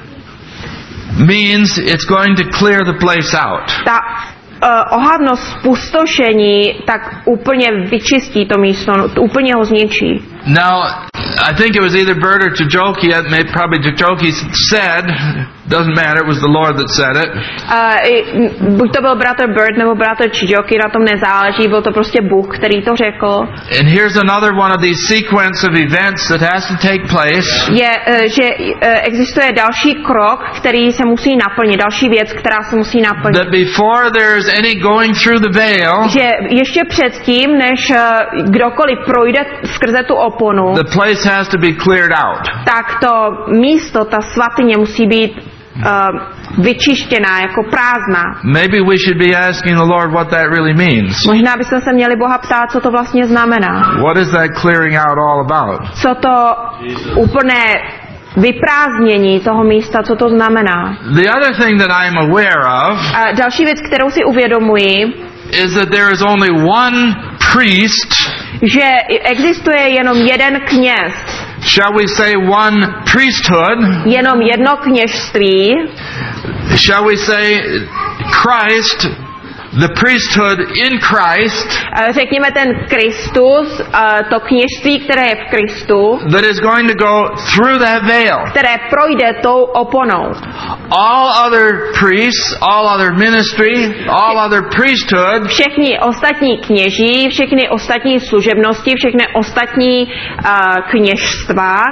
means it's going to clear the place out. Ta uh, ohavnost spustošení tak úplně vyčistí to místo, úplně ho zničí. Now, I think it was either Bert or Jojoki, maybe probably Jojoki said Doesn't matter, it was the Lord that said it. Uh, buď to byl bratr Bird nebo bratr Chijoki, na tom nezáleží, byl to prostě Bůh, který to řekl. And here's another one of these sequence of events that has to take place. Je, uh, že uh, existuje další krok, který se musí naplnit, další věc, která se musí naplnit. That before there's any going through the veil, že ještě předtím, než uh, kdokoliv projde skrze tu oponu, the place has to be cleared out. Tak to místo, ta svatyně musí být uh, vyčištěná, jako prázdná. Maybe we should be asking the Lord what that really means. Možná bychom se měli Boha ptát, co to vlastně znamená. What is that clearing out all about? Co to úplné vyprázdnění toho místa, co to znamená. The other thing that I'm aware of, a další věc, kterou si uvědomuji, is that there is only one priest, že existuje jenom jeden kněz, shall we say one priesthood, jenom jedno kněžství, shall we say Christ, the priesthood in Christ, řekněme ten Kristus, to kněžství, které je v Kristu, that is going to go through that veil, které projde tou oponou. All other priests, all other ministry, all other priesthood, všechny ostatní kněží, všechny ostatní služebnosti, všechny ostatní uh, kněžstva,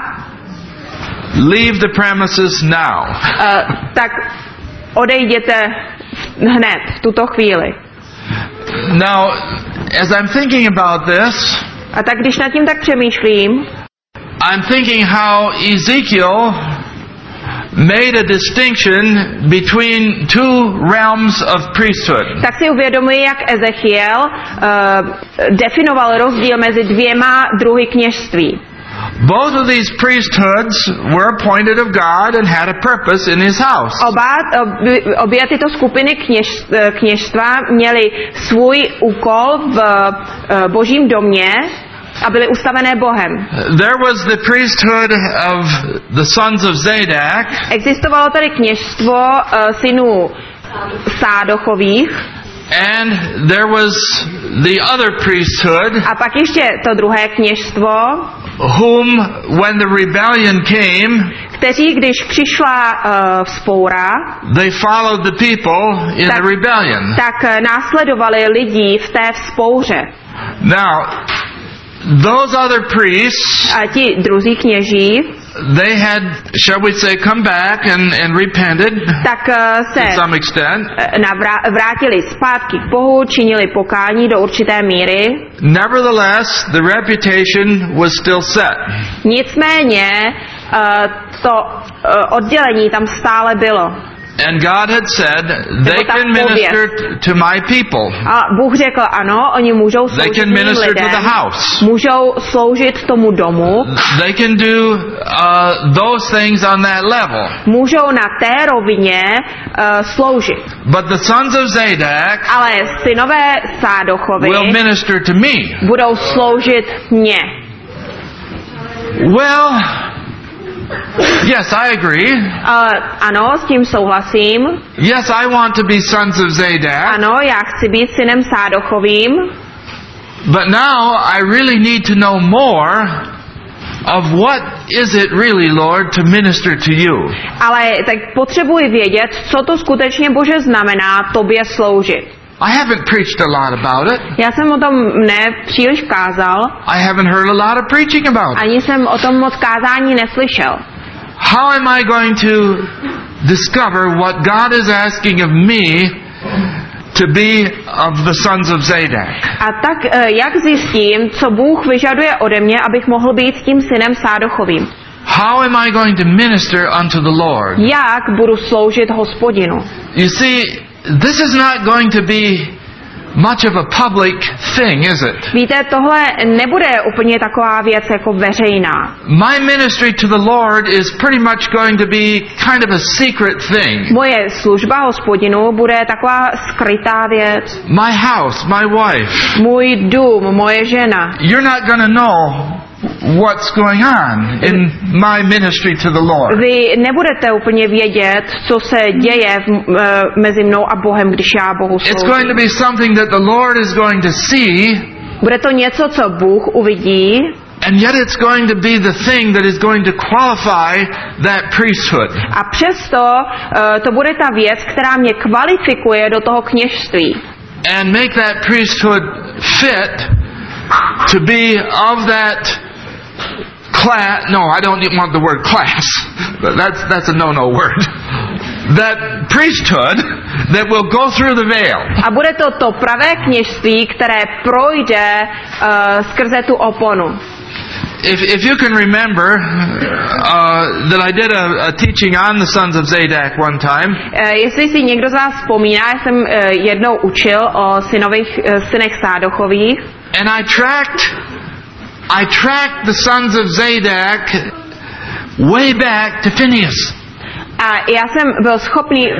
leave the premises now. Uh, tak odejděte hned, v tuto chvíli. Now, as I'm thinking about this, a tak když nad tím tak přemýšlím, I'm thinking how Ezekiel made a distinction between two realms of priesthood. Tak si uvědomuji, jak Ezechiel uh, definoval rozdíl mezi dvěma druhy kněžství. Both of these priesthoods were appointed of God and had a purpose in his house. Oba, obě, obě tyto skupiny kněž, kněžstva měly svůj úkol v uh, Božím domě a byly ustavené Bohem. There was the priesthood of the sons of Zadok. Existovalo tady kněžstvo uh, synů Sádochových. And there was the other priesthood. A pak ještě to druhé kněžstvo, whom when the rebellion came, kteří když přišla uh, vzpoura, they followed the people in tak, the rebellion. Tak následovali lidi v té vzpouře. Now, those other priests, a ti druzí kněží, they had, shall we say, come back and, and repented, tak se to some extent. Navrá, vrátili zpátky k Bohu, činili pokání do určité míry. Nevertheless, the reputation was still set. Nicméně to oddělení tam stále bylo. And God had said, they can minister to my people. A Bůh řekl, ano, oni můžou sloužit they can minister to the house. Můžou sloužit tomu domu. They can do uh, those things on that level. Můžou na té rovině uh, sloužit. But the sons of Zadok, ale synové Sádochovi, will minister to me. Budou sloužit mně. Well, yes, I agree. Uh, ano, s tím souhlasím. Yes, I want to be sons of Zadok. Ano, já chci být synem Sádochovým. But now I really need to know more of what is it really, Lord, to minister to you. Ale tak potřebuji vědět, co to skutečně, Bože, znamená tobě sloužit. I haven't preached a lot about it. Já jsem o tom ne příliš kázal. I haven't heard a lot of preaching about it. Ani jsem o tom moc kázání neslyšel. How am I going to discover what God is asking of me to be of the sons of Zadok? A tak jak zjistím, co Bůh vyžaduje ode mě, abych mohl být tím synem Sádochovým? How am I going to minister unto the Lord? Jak budu sloužit Hospodinu? You see, this is not going to be much of a public thing, is it? Víte, tohle nebude úplně taková věc jako veřejná. My ministry to the Lord is pretty much going to be kind of a secret thing. Moje služba Hospodinu bude taková skrytá věc. My house, my wife. Můj dům, moje žena. You're not going to know what's going on in my ministry to the Lord. Vy nebudete úplně vědět, co se děje v, uh, mezi mnou a Bohem, když já Bohu sloužím. It's going to be something that the Lord is going to see. Bude to něco, co Bůh uvidí. And yet it's going to be the thing that is going to qualify that priesthood. A přesto uh, to bude ta věc, která mě kvalifikuje do toho kněžství. And make that priesthood fit to be of that class. No, I don't want the word class. That's that's a no-no word. That priesthood that will go through the veil. A bude to to pravé kněžství, které projde uh, skrze tu oponu. If if you can remember uh, that I did a, a teaching on the sons of Zadok one time. Uh, jestli si někdo z vás vzpomíná, já jsem uh, jednou učil o synových uh, synech Sádochových. And I tracked I tracked the sons of Zadok way back to Phinehas. A já jsem byl schopný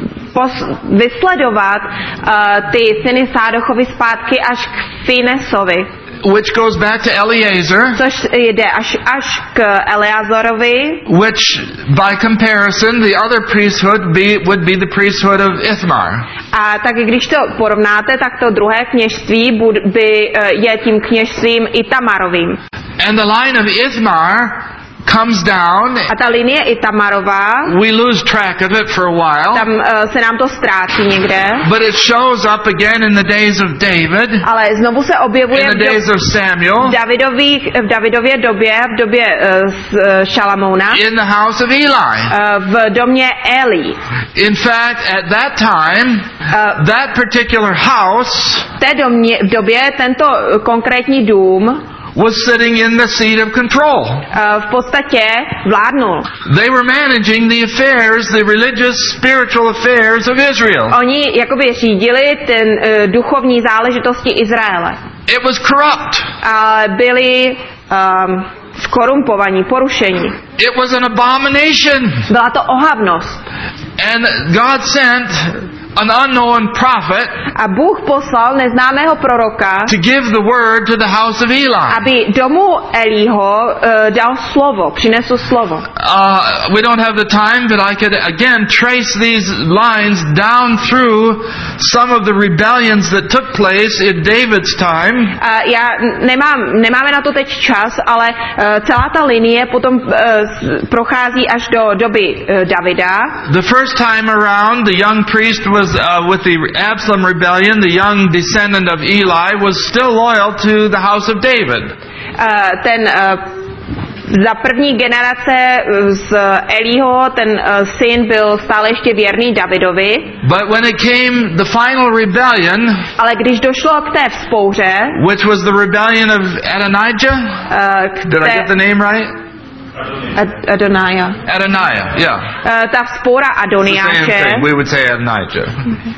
pos- vysledovat uh, ty syny Sádochovy zpátky až k Finesovi. Which goes back to Eleazar. Což jde až, až k Eleazorovi. Which, by comparison, the other priesthood be, would be the priesthood of Ithmar. A tak když to porovnáte, tak to druhé kněžství by, je tím kněžstvím Itamarovým. And the line of Ithmar comes down. A ta linie Itamarová, we lose track of it for a while. Tam uh, se nám to ztrácí někde. But it shows up again in the days of David. Ale znovu se objevuje in the days of Samuel. V Davidových, v Davidově době, v době uh, uh, Šalamouna. In the house of Eli. Uh, v domě Eli. In fact, at that time, uh, that particular house. V té domě, v době tento konkrétní dům was sitting in the seat of control. Uh, v podstatě vládnul. They were managing the affairs, the religious, spiritual affairs of Israel. Oni jakoby řídili ten uh, duchovní záležitosti Izraele. It was corrupt. Uh, byli um, skorumpovaní, porušení. It was an abomination. Byla to ohavnost. And God sent an unknown prophet, a Bůh poslal neznámého proroka, to give the word to the house of Eli, aby domu Eliho uh, dal slovo, přinesl slovo. Uh, we don't have the time, but I could again trace these lines down through some of the rebellions that took place in David's time. Uh, já nemám, nemáme na to teď čas, ale uh, celá ta linie potom uh, prochází až do doby uh, Davida. The first time around, the young priest was uh, with the Absalom rebellion. The young descendant of Eli was still loyal to the house of David. Uh, ten uh, za první generace z Eliho, ten uh, syn byl stále ještě věrný Davidovi. But when it came the final rebellion, ale když došlo k té vzpouře, which was the rebellion of Adonijah, uh, did I get the name right? Ad- Adoniah. Adoniah, yeah. Uh, ta vzpoura Adoniáše. We would say Adonijah.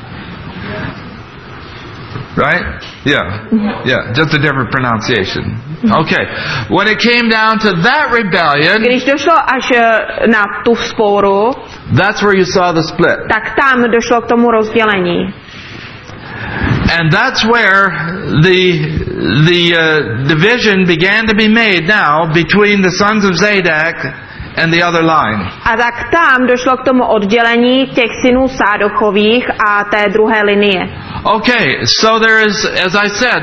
Right? Yeah. Yeah, just a different pronunciation. Okay. When it came down to that rebellion, když došlo až na tu vzpouru, that's where you saw the split. Tak tam došlo k tomu rozdělení. And that's where the the uh, division began to be made now between the sons of Zadok and the other line. A tak tam došlo k tomu oddělení těch synů Sádochových a té druhé linie. Okay, so there is, as I said,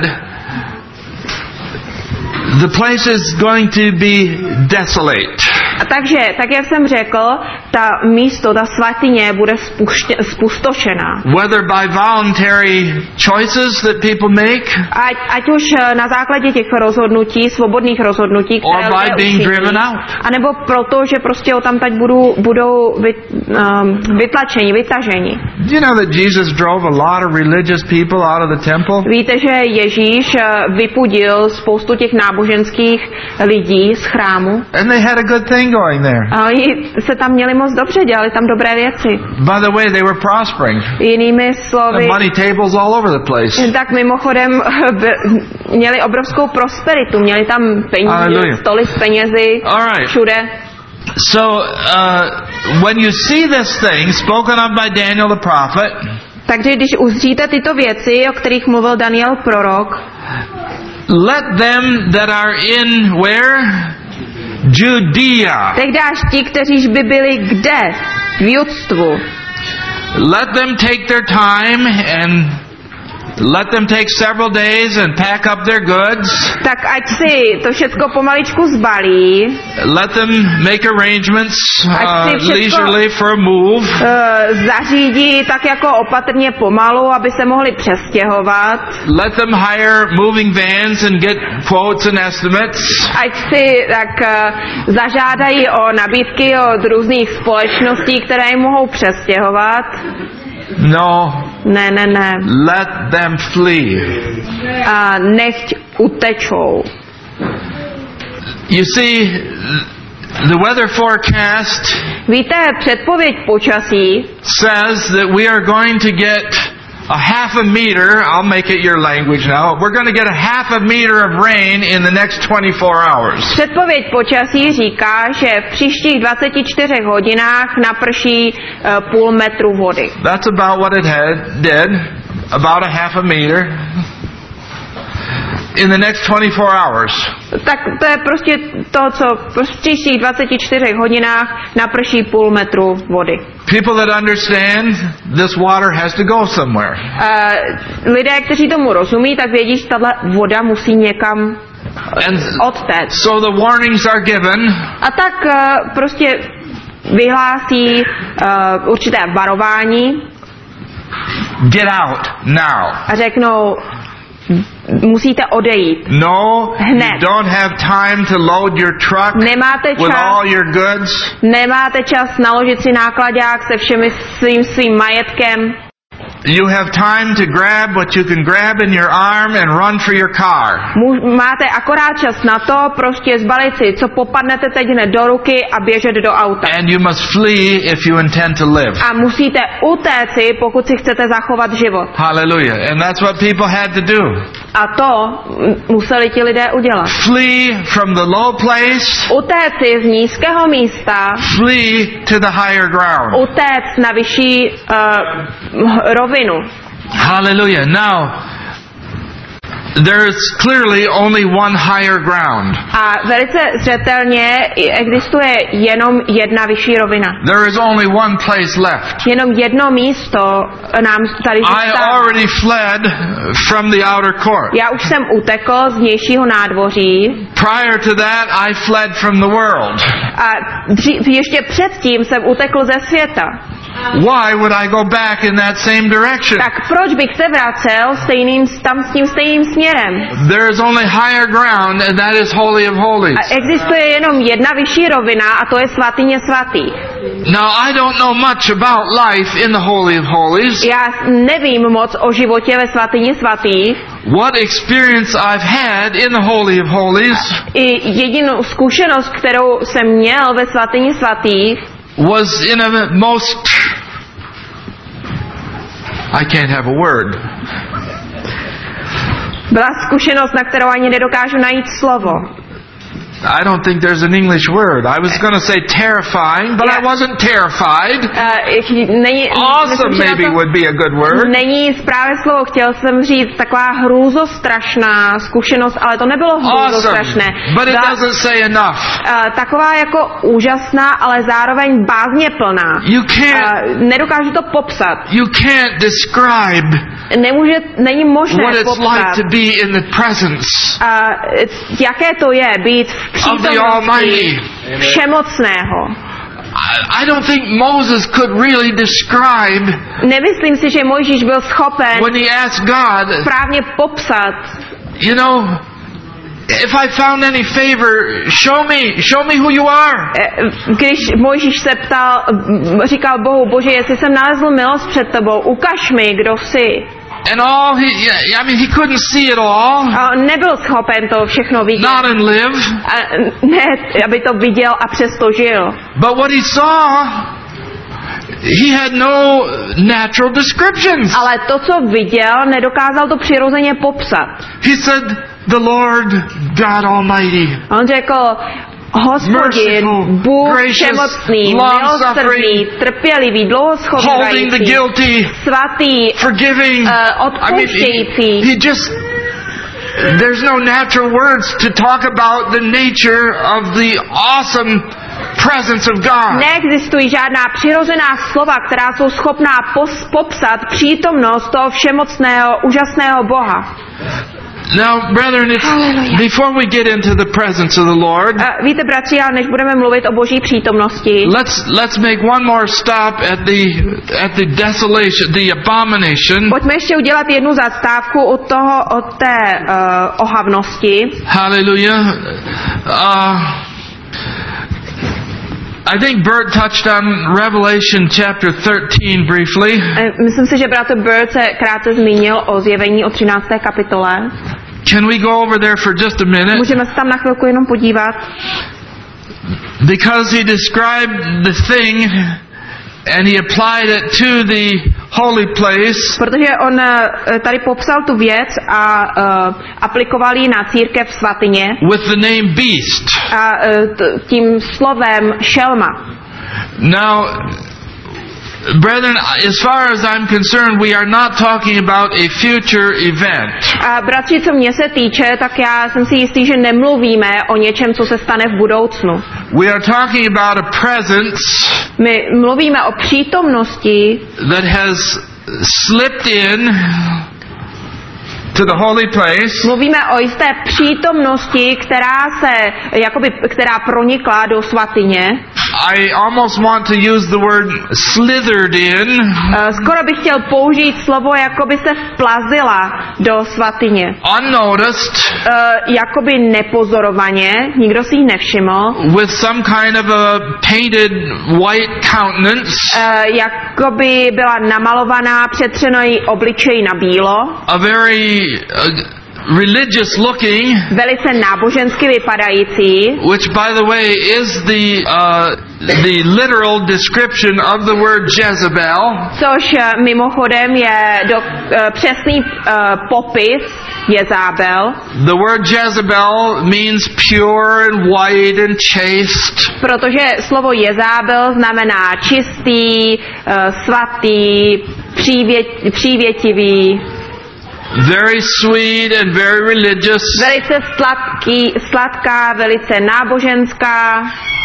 the place is going to be desolate. A takže, tak jak jsem řekl, ta místo, ta svatyně bude spustošená. Whether by voluntary choices that people make, ať, ať už na základě těch rozhodnutí, svobodných rozhodnutí, které or by being driven out. A nebo proto, že prostě o tam teď budou, budou vy, um, vytlačeni, vytaženi. Do you know that Jesus drove a lot of religious people out of the temple? Víte, že Ježíš vypudil spoustu těch náboženských lidí z chrámu. And they had a good thing going there. A oni se tam měli moc dobře, dělali tam dobré věci. By the way, they were prospering. Jinými slovy, the money tables all over the place. Tak mimochodem měli obrovskou prosperitu, měli tam peníze, stoly s penězi, right. všude. So, uh, when you see this thing spoken of by Daniel the prophet, takže když uzříte tyto věci, o kterých mluvil Daniel prorok, let them that are in where? Judea. Tehdáž ti, kteří by byli kde? V judstvu. Let them take their time and Let them take several days and pack up their goods. Tak ať si to všecko pomaličku zbalí. Let them make arrangements Ať si uh, všecko, leisurely for a move. Uh, zařídí tak jako opatrně pomalu, aby se mohli přestěhovat. Let them hire moving vans and get quotes and estimates. Ať si tak uh, zažádají o nabídky od různých společností, které jim mohou přestěhovat. No. Ne, ne, ne. Let them flee. A nechť utečou. You see, the weather forecast Víte, předpověď počasí says that we are going to get a half a meter, I'll make it your language now, we're going to get a half a meter of rain in the next twenty-four hours. Předpověď počasí říká, že v příštích dvaceti čtyřech hodinách naprší uh, půl metru vody. That's about what it had, did, about a half a meter in the next twenty-four hours. Tak to je prostě to, co v příštích dvaceti čtyřech hodinách naprší půl metru vody. People that understand this water has to go somewhere. Uh, lidé, kteří tomu rozumí, tak vědí, že tahle voda musí někam And odtéct. so the warnings are given. A tak uh, prostě vyhlásí uh, určité varování. Get out now. A řeknou, musíte odejít. No, Hned. you don't have time to load your truck Nemáte with čas, all your goods. nemáte čas naložit si náklaďák se všemi svým svým majetkem. You have time to grab what you can grab in your arm and run for your car. Máte akorát čas na to, prostě zbalit si, co popadnete teď hned do ruky a běžet do auta. And you must flee if you intend to live. A musíte utéci, pokud si chcete zachovat život. Hallelujah. And that's what people had to do. A to museli ti lidé udělat. Flee from the low place. Utéci z nízkého místa. Flee to the higher ground. Utéct na vyšší uh, rovinu. Hallelujah. Now, there is clearly only one higher ground. A velice zřetelně existuje jenom jedna vyšší rovina. There is only one place left. Jenom jedno místo nám tady I zůstává. already fled from the outer court. Já už jsem utekl z vnějšího nádvoří. Prior to that, I fled from the world. A dřív, ještě předtím jsem utekl ze světa. Why would I go back in that same direction? Tak proč bych se vracel stejným, tam s tím stejným směrem? There is only higher ground, and that is Holy of Holies. A existuje jenom jedna vyšší rovina a to je svatyně svatých. Now, I don't know much about life in the Holy of Holies. Já nevím moc o životě ve svatyni svatých. What experience I've had in the Holy of Holies I jedinou zkušenost, kterou jsem měl ve svatyni svatých, was in a most... I can't have a word. byla zkušenost, na kterou ani nedokážu najít slovo. I don't think there's an English word. I was going to say terrifying, but Yeah. I wasn't terrified. Uh, není, Awesome myslím, že maybe to would be a good word. není správné slovo. Chtěl jsem říct taková hrůzostrašná zkušenost, ale to nebylo hrůzostrašné. Awesome, but it Byla, doesn't say enough. uh, taková jako úžasná, ale zároveň bázně plná. You can't, Uh, nedokážu to popsat. you can't describe Nemůže, není možné what it's popsat, like to be in the presence uh, jaké to je být v of the Almighty. přítomnosti všemocného. I, I don't think Moses could really describe Nemyslím si, že Mojžíš byl schopen when he asked God, správně popsat, you know, if I found any favor, show me, show me who you are. když Mojžíš se ptal, říkal Bohu, Bože, jestli jsem nalezl milost před tebou, ukaž mi, kdo jsi. And all he, I mean, he couldn't see it all, A on nebyl schopen to všechno vidět. not and live. A ne, aby to viděl a přesto žil. But what he saw, he had no natural descriptions. Ale to, co viděl, nedokázal to přirozeně popsat. He said, the Lord God Almighty, A on řekl, Hospodin, merciful, Bůh gracious, všemocný, long-suffering, milosrdný, trpělivý, holding the dlouhoschovývající, guilty, svatý, forgiving. uh, I mean, he, odpouštějící. he just, there's no natural words to talk about the nature of the awesome presence of God. Neexistují žádná přirozená slova, která jsou schopná pos- popsat přítomnost toho všemocného, úžasného Boha. Now, brethren, if, before we get into the presence of the Lord, uh, víte, bratři, ale než budeme mluvit o Boží přítomnosti, let's let's make one more stop at the at the desolation, the abomination. Pojďme ještě udělat jednu zastávku od toho, od té uh, ohavnosti. Hallelujah. Uh, I think Bert touched on Revelation chapter thirteen briefly. Myslím si, že bratr Bert se krátce zmínil o zjevení o třinácté kapitole. Can we go over there for just a minute? Můžeme se tam na chvilku jenom podívat. Because he described the thing and he applied it to the holy place. Protože on tady popsal tu věc a uh, aplikoval ji na církev svatyně. With the name beast. A uh, t- tím slovem šelma. Now, brethren, as far as I'm concerned, we are not talking about a future event. A bratři, co mě se týče, tak já jsem si jistý, že nemluvíme o něčem, co se stane v budoucnu. We are talking about a presence. My mluvíme o přítomnosti, that has slipped in to the holy place. Mluvíme o jisté přítomnosti, která se jakoby, která pronikla do svatyně. I almost want to use the word slithered in. Uh, skoro bych chtěl použít slovo, jakoby se vplazila do svatyně. Unnoticed. Uh, jakoby nepozorovaně, nikdo si ji nevšiml. With some kind of a painted white countenance. Uh, jakoby byla namalovaná, přetřeno jí obličej na bílo. A very uh, religious looking, velice nábožensky vypadající, which by the way is the uh, the literal description of the word Jezebel, což mimochodem je do, uh, přesný uh, popis Jezabel. The word Jezebel means pure and white and chaste. Protože slovo Jezabel znamená čistý, uh, svatý, přívět, přívětivý. Very sweet and very religious. Velice sladký, sladká, velice náboženská.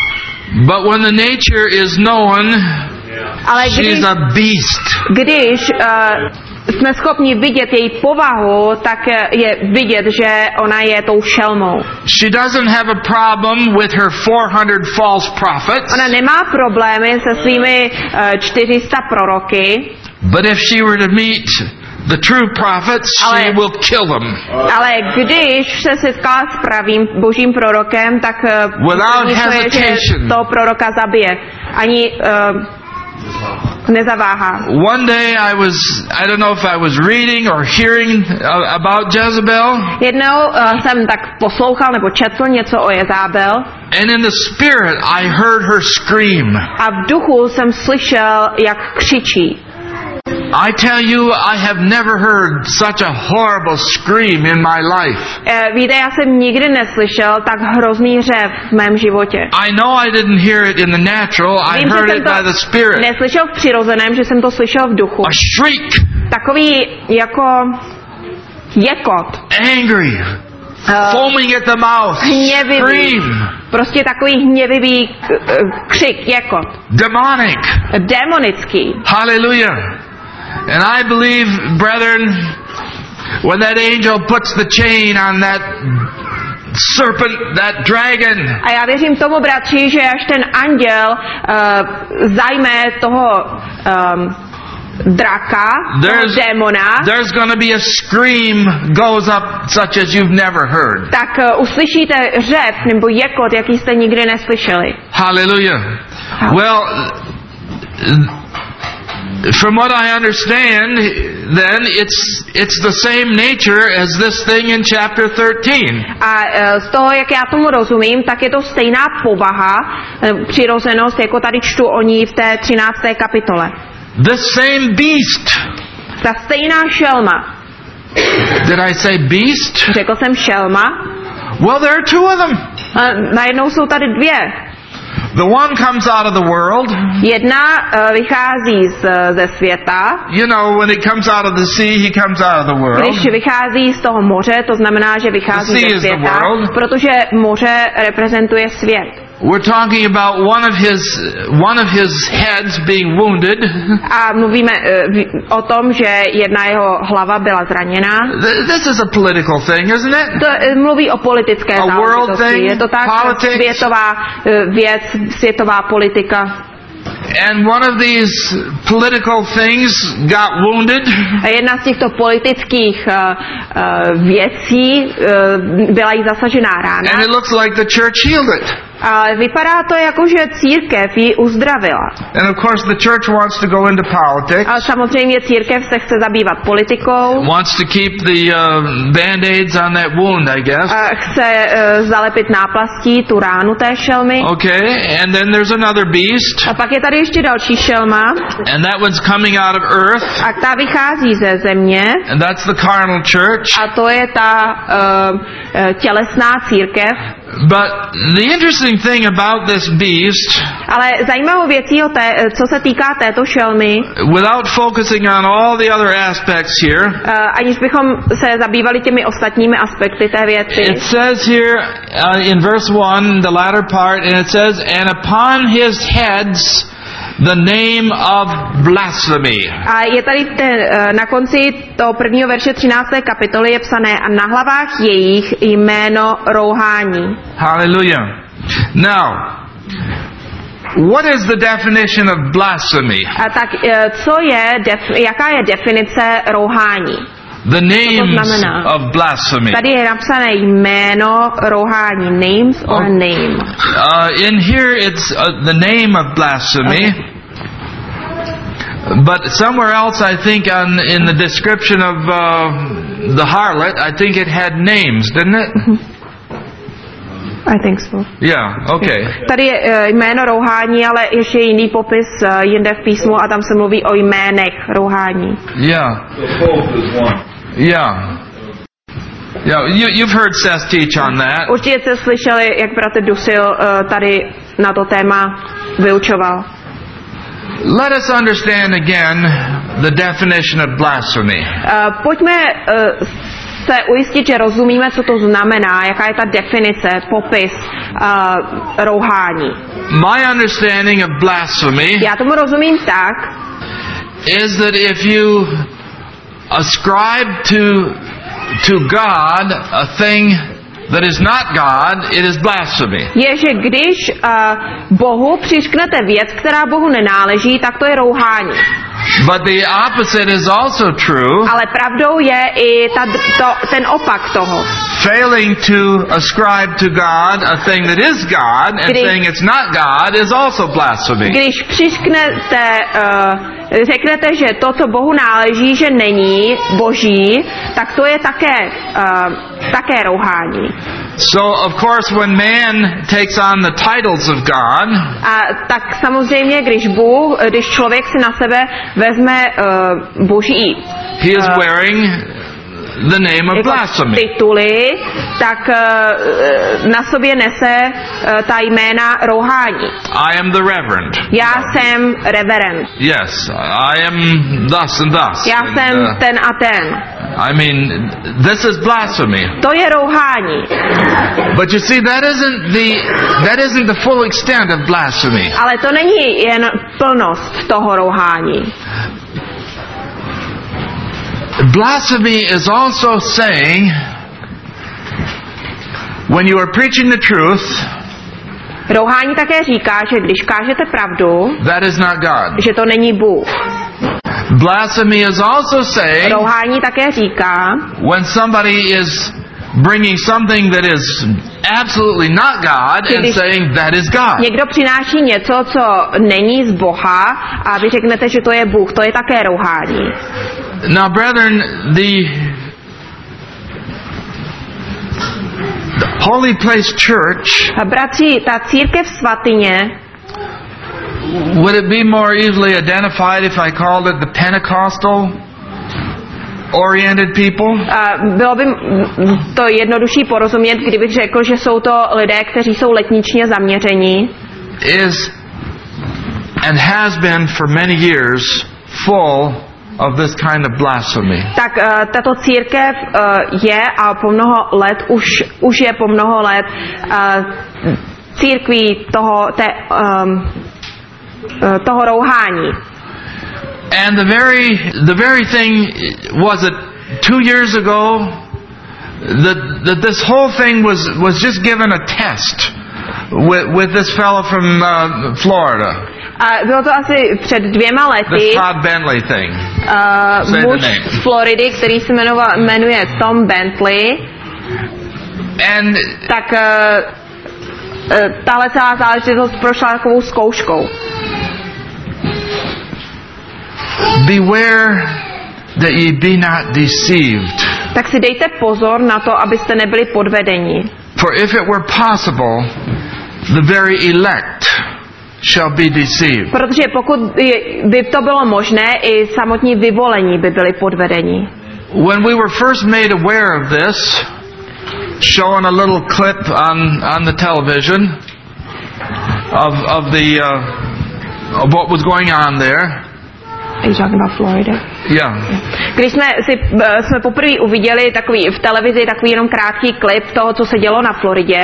But when the nature is known, ale když, she's a beast. Když uh, jsme schopni vidět její povahu, tak je vidět, že ona je tou šelmou. She doesn't have a problem with her four hundred false prophets. Ona nemá problémy se svými uh, čtyři sta proroky. But if she were to meet the true prophets, ale, she will kill them. Ale když se setkala s pravým božím prorokem, tak without hesitation, toho proroka zabije. Ani uh, nezaváhá. One day I was, I don't know if I was reading or hearing about Jezebel. Jednou uh, jsem tak poslouchal nebo četl něco o Jezabel. And in the spirit I heard her scream. A v duchu jsem slyšel, jak křičí. I tell you, I have never heard such a horrible scream in my life. Uh, víte, já jsem nikdy neslyšel tak hrozný řev v mém životě. I know I didn't hear it in the natural, I Vím, heard it by the spirit. Neslyšel v přirozeném, že jsem to slyšel v duchu. A shriek. Takový jako jekot. Angry. Uh, foaming at the mouth. Hněvivý. Scream. Prostě takový hněvivý křik, jekot. Demonic. Démonický. Hallelujah. And I believe, brethren, when that angel puts the chain on that serpent, that dragon. A já věřím tomu, bratři, že až ten anděl uh, zajme toho um, draka, there's, toho démona, there's going to be a scream goes up such as you've never heard. Tak uh, uslyšíte řev nebo jekot, jaký jste nikdy neslyšeli. Hallelujah. Well, from what I understand, then it's it's the same nature as this thing in chapter thirteen. A uh, z toho, jak já tomu rozumím, tak je to stejná povaha, uh, přirozenost, jako tady čtu o ní v té třinácté kapitole. The same beast. Ta stejná šelma. Did I say beast? Řekl jsem šelma. Well, there are two of them. Uh, najednou jsou tady dvě. The one comes out of the world. Jedna uh, vychází z, ze světa. You know, when it comes out of the sea, he comes out of the world. Když vychází z toho moře, to znamená, že vychází ze světa, protože moře reprezentuje svět. We're talking about one of his one of his heads being wounded. A mluvíme uh, o tom, že jedna jeho hlava byla zraněna. This is a political thing, isn't it? To uh, mluví o politické záležitosti. Je to tak, politics. Světová uh, věc, světová politika. And one of these political things got wounded. A jedna z těchto politických uh, uh, věcí uh, byla jí zasažená rána. And it looks like the church healed it. A vypadá to jako, že církev ji uzdravila. And of course the church wants to go into politics. A samozřejmě církev se chce zabývat politikou. Wants to keep the uh, band-aids on that wound, I guess. A chce uh, zalepit náplastí tu ránu té šelmy. Okay, and then there's another beast. A pak je tady ještě další šelma. And that one's coming out of earth. A ta vychází ze země. And that's the carnal church. A to je ta uh, uh, tělesná církev. But the interesting thing about this beast, ale zajímavou věcí o té, co se týká této šelmy, without focusing on all the other aspects here, uh, aniž bychom se zabývali těmi ostatními aspekty té věci. It says here uh, in verse one, the latter part, and it says, and upon his heads the name of blasphemy. A je tady ten, na konci toho prvního verše třinácté kapitoly je psané a na hlavách jejich jméno rouhání. Hallelujah. Now, what is the definition of blasphemy? A tak co je, jaká je definice rouhání? The names of blasphemy. Tady je napsané jméno rouhání, names or oh. name. Uh, in here it's uh, the name of blasphemy. Okay. But somewhere else, I think, on in the description of uh, the harlot, I think it had names, didn't it? I think so. Yeah, okay. Tady je uh, jméno rouhání, ale ještě jiný popis uh, jinde v písmu a tam se mluví o jménech rouhání. Yeah. Yeah. Yeah, you, you've heard Seth teach on that. Určitě jste slyšeli, jak bratr Dusil uh, tady na to téma vyučoval. Let us understand again the definition of blasphemy. Uh, pojďme uh, se ujistit, že rozumíme, co to znamená, jaká je ta definice, popis uh, rouhání. My understanding of blasphemy Já tomu rozumím tak, is that if you ascribe to to God a thing that is not God, it is blasphemy. Je, že když uh, Bohu přiřknete věc, která Bohu nenáleží, tak to je rouhání. But the opposite is also true. Ale pravdou je i ta, to, ten opak toho. Failing to ascribe to God a thing that is God and Když, saying it's not God is also blasphemy. Když přiřknete, uh, řeknete, že to, co Bohu náleží, že není boží, tak to je také, uh, také rouhání. So of course when man takes on the titles of God, a tak samozřejmě, když Bůh, když člověk si na sebe vezme uh, boží he is uh, wearing the name of blasphemy. Tituly, tak uh, na sobě nese uh, ta jména rouhání. I am the reverend. Já jsem reverend. Yes, I am thus and thus. Já and, jsem uh, ten a ten. I mean, this is blasphemy. To je rouhání. But you see, that isn't the that isn't the full extent of blasphemy. Ale to není jen plnost toho rouhání. Blasphemy is also saying, when you are preaching the truth, rouhání také říká, že když kážete pravdu, that is not God. že to není Bůh. Blasphemy is also saying, rouhání také říká, when somebody is bringing something that is absolutely not God and saying that is God. Někdo přináší něco, co není z Boha a vy řeknete, že to je Bůh, to je také rouhání. Now, brethren, the, the Holy Place Church, a bratři, ta církev svatyně, would it be more easily identified if I called it the Pentecostal oriented people? Uh, bylo by to jednodušší porozumět, kdybych řekl, že jsou to lidé, kteří jsou letničně zaměření. Is and has been for many years full of this kind of blasphemy. Tak uh, tato církev uh, je a po mnoho let už už je po mnoho let uh, církví toho, té, um, toho rouhání. And the very the very thing was that two years ago that that this whole thing was was just given a test with with this fellow from uh, Florida. A bylo to asi před dvěma lety. The Todd Bentley thing. Uh, muž z Floridy, který se jmenoval, jmenuje Tom Bentley. And tak uh, uh, tahle celá záležitost prošla takovou zkouškou. Beware that ye be not deceived. Tak si dejte pozor na to, abyste nebyli podvedeni. For if it were possible, the very elect shall be deceived. Protože pokud by to bylo možné, i samotní vyvolení by byli podvedeni. When we were first made aware of this, showing a little clip on on the television of of the uh, of what was going on there. Are you talking about Florida? Yeah. Když jsme si jsme poprvé uviděli takový v televizi takový jenom krátký klip toho, co se dělo na Floridě.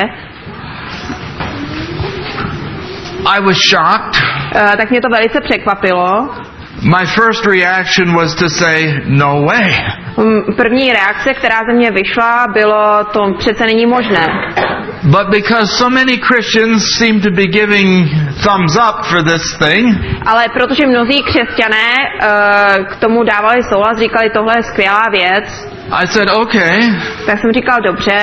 I was shocked. Uh, tak mě to velice překvapilo. My first reaction was to say no way. První reakce, která ze mě vyšla, bylo to přece není možné. But because so many Christians seem to be giving thumbs up for this thing. Ale protože mnozí křesťané uh, k tomu dávali souhlas, říkali tohle je skvělá věc. I said okay. Tak jsem říkal dobře.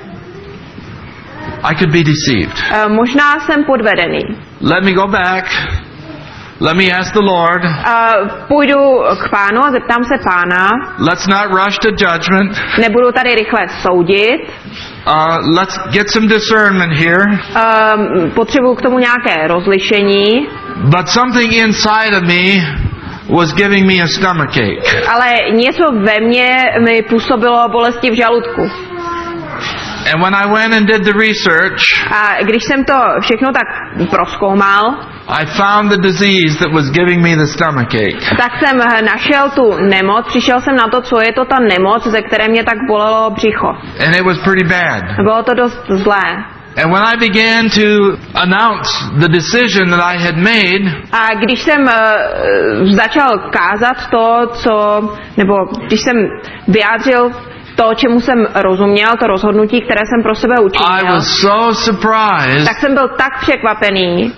I could be deceived. Uh, možná jsem podvedený. Let me go back. Let me ask the Lord. Uh, půjdu k Pánu a zeptám se Pána. Let's not rush to judgment. Nebudu tady rychle soudit. Uh, let's get some discernment here. Um, potřebuju k tomu nějaké rozlišení. But something inside of me was giving me a stomachache. Ale něco ve mně mi působilo bolesti v žaludku. And when I went and did the research, a když jsem to všechno tak prozkoumal, I found the disease that was giving me the stomachache. Tak jsem našel tu nemoc, přišel jsem na to, co je to ta nemoc, ze které mě tak bolelo břicho. And it was pretty bad. Bylo to dost zlé. And when I began to announce the decision that I had made, a když jsem uh, začal kázat to, co, nebo když jsem vyjádřil to, čemu jsem rozuměl, to rozhodnutí, které jsem pro sebe učinil, I was so surprised. Tak jsem byl tak překvapený.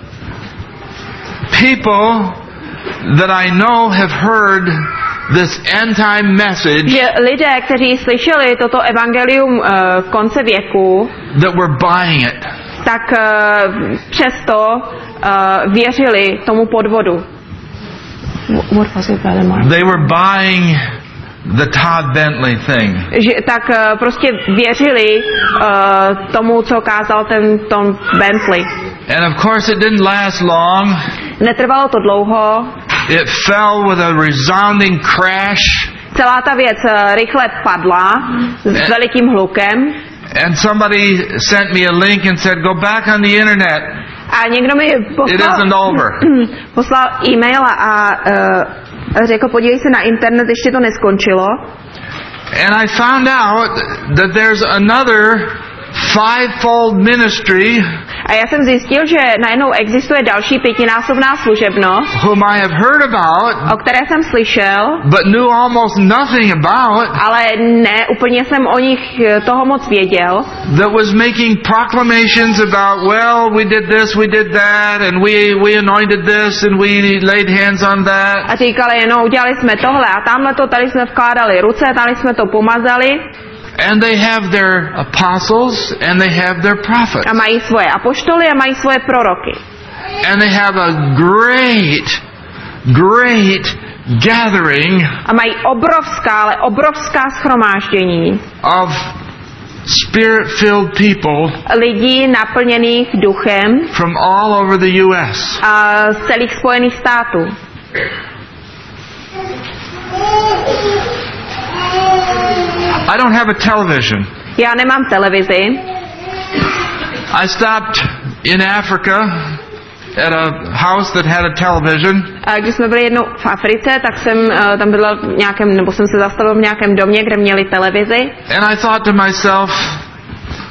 People that I know have heard this end time message, že lidé, kteří slyšeli toto evangelium uh, konce věku, that were buying it. Tak uh, přesto uh, věřili tomu podvodu. What was it, Brother Mark? They were buying the Todd Bentley thing. Že, tak uh, prostě věřili uh, tomu, co kázal ten Tom Bentley. And of course it didn't last long. Netrvalo to dlouho. It fell with a resounding crash. Celá ta věc uh, rychle padla s velikým hlukem. And somebody sent me a link and said, go back on the internet. A někdo mi poslal, It isn't over. poslal e-mail a uh, řekl, podívej se na internet, ještě to neskončilo. And I found out that there's another fivefold ministry, a já jsem zjistil, že najednou existuje další pětinásobná služebnost, whom I have heard about, o které jsem slyšel, but knew almost nothing about, ale ne úplně jsem o nich toho moc věděl, that was making proclamations about, well, we did this, we did that, and we we anointed this, and we laid hands on that. A říkali, no, udělali jsme tohle a tamhle to, tady jsme vkládali ruce, tady jsme to pomazali. And they have their apostles and they have their prophets. A mají svoje apoštoly a mají svoje proroky. And they have a great, great gathering. A mají obrovská, ale obrovská shromáždění. Of spirit-filled people. Lidí naplněných duchem. From all over the U S. A z celých Spojených států. I don't have a television. Já nemám televizi. I stopped in Africa at a house that had a television. A když jsme byli jednou v Africe, tak jsem uh, tam bydlel v nějakém, nebo jsem se zastavil v nějakém domě, kde měli televizi. And I thought to myself,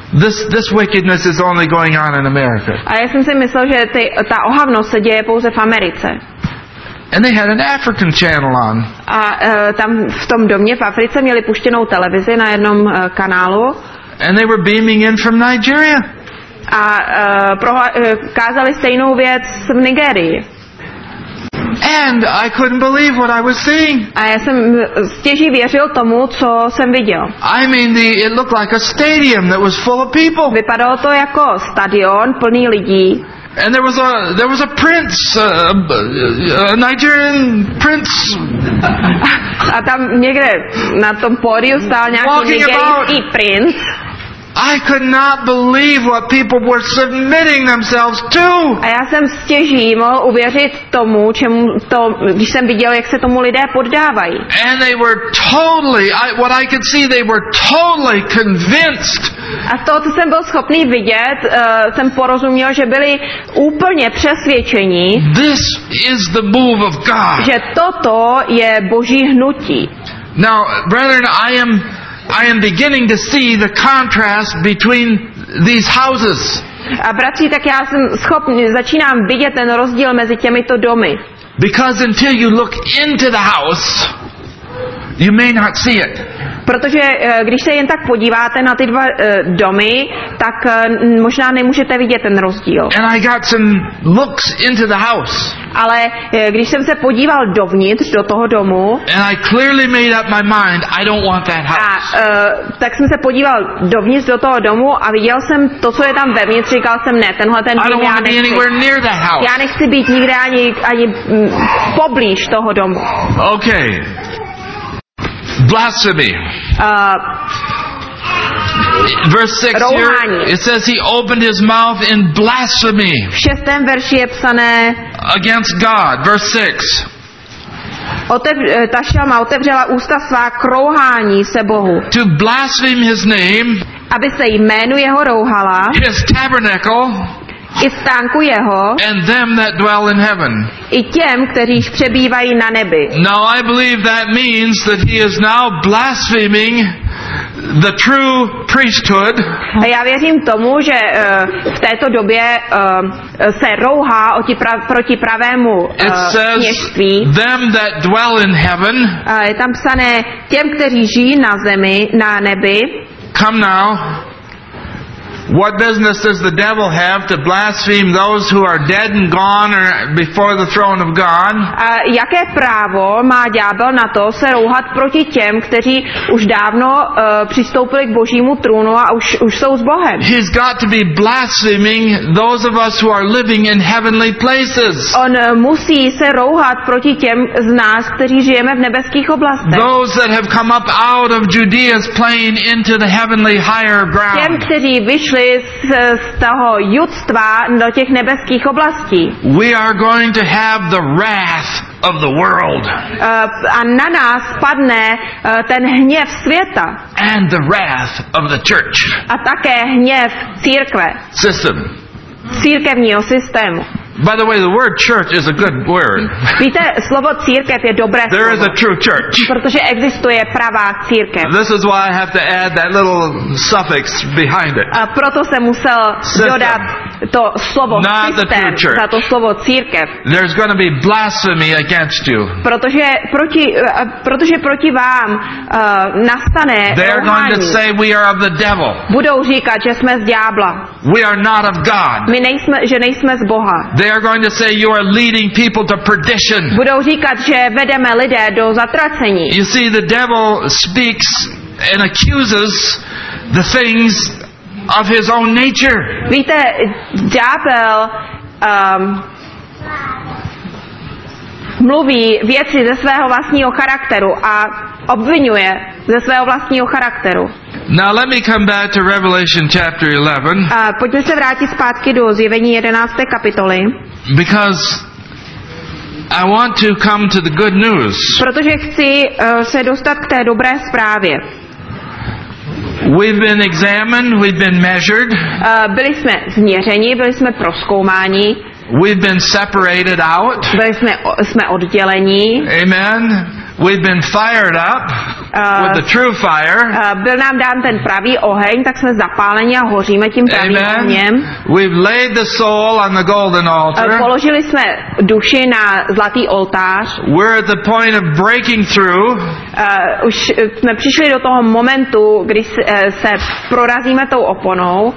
This this wickedness is only going on in America. A já jsem si myslel, že ty, ta ohavnost se děje pouze v Americe. And they had an African channel on. A uh, tam v tom domě v Africe měli puštěnou televizi na jednom uh, kanálu. And they were beaming in from Nigeria. A uh, prohla- uh, kázali stejnou věc v Nigérii. And I couldn't believe what I was seeing. A já jsem stěží věřil tomu, co jsem viděl. I mean, the, it looked like a stadium that was full of people. Vypadalo to jako stadion plný lidí. And there was a there was a prince, a, a Nigerian prince. A tam někde na tom pódiu stál nějaký nigerijský princ. I could not believe what people were submitting themselves to. A já jsem stěží mohl uvěřit tomu, čemu to, když jsem viděl, jak se tomu lidé poddávají. And they were totally, I, what I could see, they were totally convinced. A z toho, co jsem byl schopný vidět, uh, jsem porozuměl, že byli úplně přesvědčení, This is the move of God. Že toto je boží hnutí. Now, brethren, I am I am beginning to see the contrast between these houses. A bratři, tak já jsem schopný, začínám vidět ten rozdíl mezi těmito domy. Because until you look into the house, you may not see it. Protože když se jen tak podíváte na ty dva uh, domy, tak uh, možná nemůžete vidět ten rozdíl. And I got some looks into the house. Ale uh, když jsem se podíval dovnitř do toho domu, and I clearly made up my mind, I don't want that house. A uh, tak jsem se podíval dovnitř do toho domu a viděl jsem to, co je tam vevnitř, říkal jsem ne, tenhle ten dům já nechci. Já nechci být nikde ani, ani mm, poblíž toho domu. Okay. Blasphemy. Uh, Verse six here, it says he opened his mouth in blasphemy. V šestém verši je psané against God. Verse six. Otev, ta šelma otevřela ústa svá k rouhání se Bohu. To blaspheme his name. Aby se jménu jeho rouhala. His tabernacle. I stánku jeho. And them that dwell in heaven. I těm, kteříž přebývají na nebi. Now I believe that means that he is now blaspheming the true priesthood. A já věřím tomu, že uh, v této době uh, se rouhá oti pra, proti pravému uh, kněžství. Them that dwell in heaven. Uh, je tam psané těm, kteří žijí na zemi, na nebi. Come now. What business does the devil have to blaspheme those who are dead and gone or before the throne of God? A jaké právo má ďábel na to se rouhat proti těm, kteří už dávno uh, přistoupili k božímu trůnu a už, už jsou s Bohem? He's got to be blaspheming those of us who are living in heavenly places. On uh, musí se rouhat proti těm z nás, kteří žijeme v nebeských oblastech. Those that have come up out of Judea's plain into the heavenly higher ground. Těm, kteří vyšli Z, z toho judstva do těch nebeských oblastí. We are going to have the wrath of the world. Uh, a na nás padne uh, ten hněv světa. And the wrath of the church. A také hněv církve. System. Církevního systému. By the way, the word church is a good word. Víte, slovo církev je dobré slovo. There is a true church. Protože existuje pravá církev. This is why I have to add that little suffix behind it. A proto jsem musel System. dodat to slovo Not systém za to slovo církev. There's going to be blasphemy against you. Protože proti, uh, protože proti vám uh, nastane They're going to say we are of the devil. Budou říkat, že jsme z ďábla. We are not of God. My nejsme, že nejsme z Boha. They are going to say you are leading people to perdition. Budou říkat, že vedeme lidé do zatracení. You see, the devil speaks and accuses the things of his own nature. Víte, ďábel um, mluví věci ze svého vlastního charakteru a obvinuje ze svého vlastního charakteru. Now let me come back to Revelation chapter eleven. A pojďme se vrátit zpátky do Zjevení jedenácté kapitoly. Because I want to come to the good news. Protože chci uh, se dostat k té dobré zprávě. We've been examined, we've been measured. Uh, byli jsme změřeni, byli jsme prozkoumáni. We've been separated out. Byli jsme, jsme oddělení. Amen. we've been fired up uh, with the true fire. Uh, byl nám dán ten pravý oheň, tak jsme zapáleni a hoříme tím pravým ohněm. We've laid the soul on the golden altar. Uh, položili jsme duši na zlatý oltář. We're at the point of breaking through. Uh, už jsme přišli do toho momentu, kdy se, uh, se prorazíme tou oponou.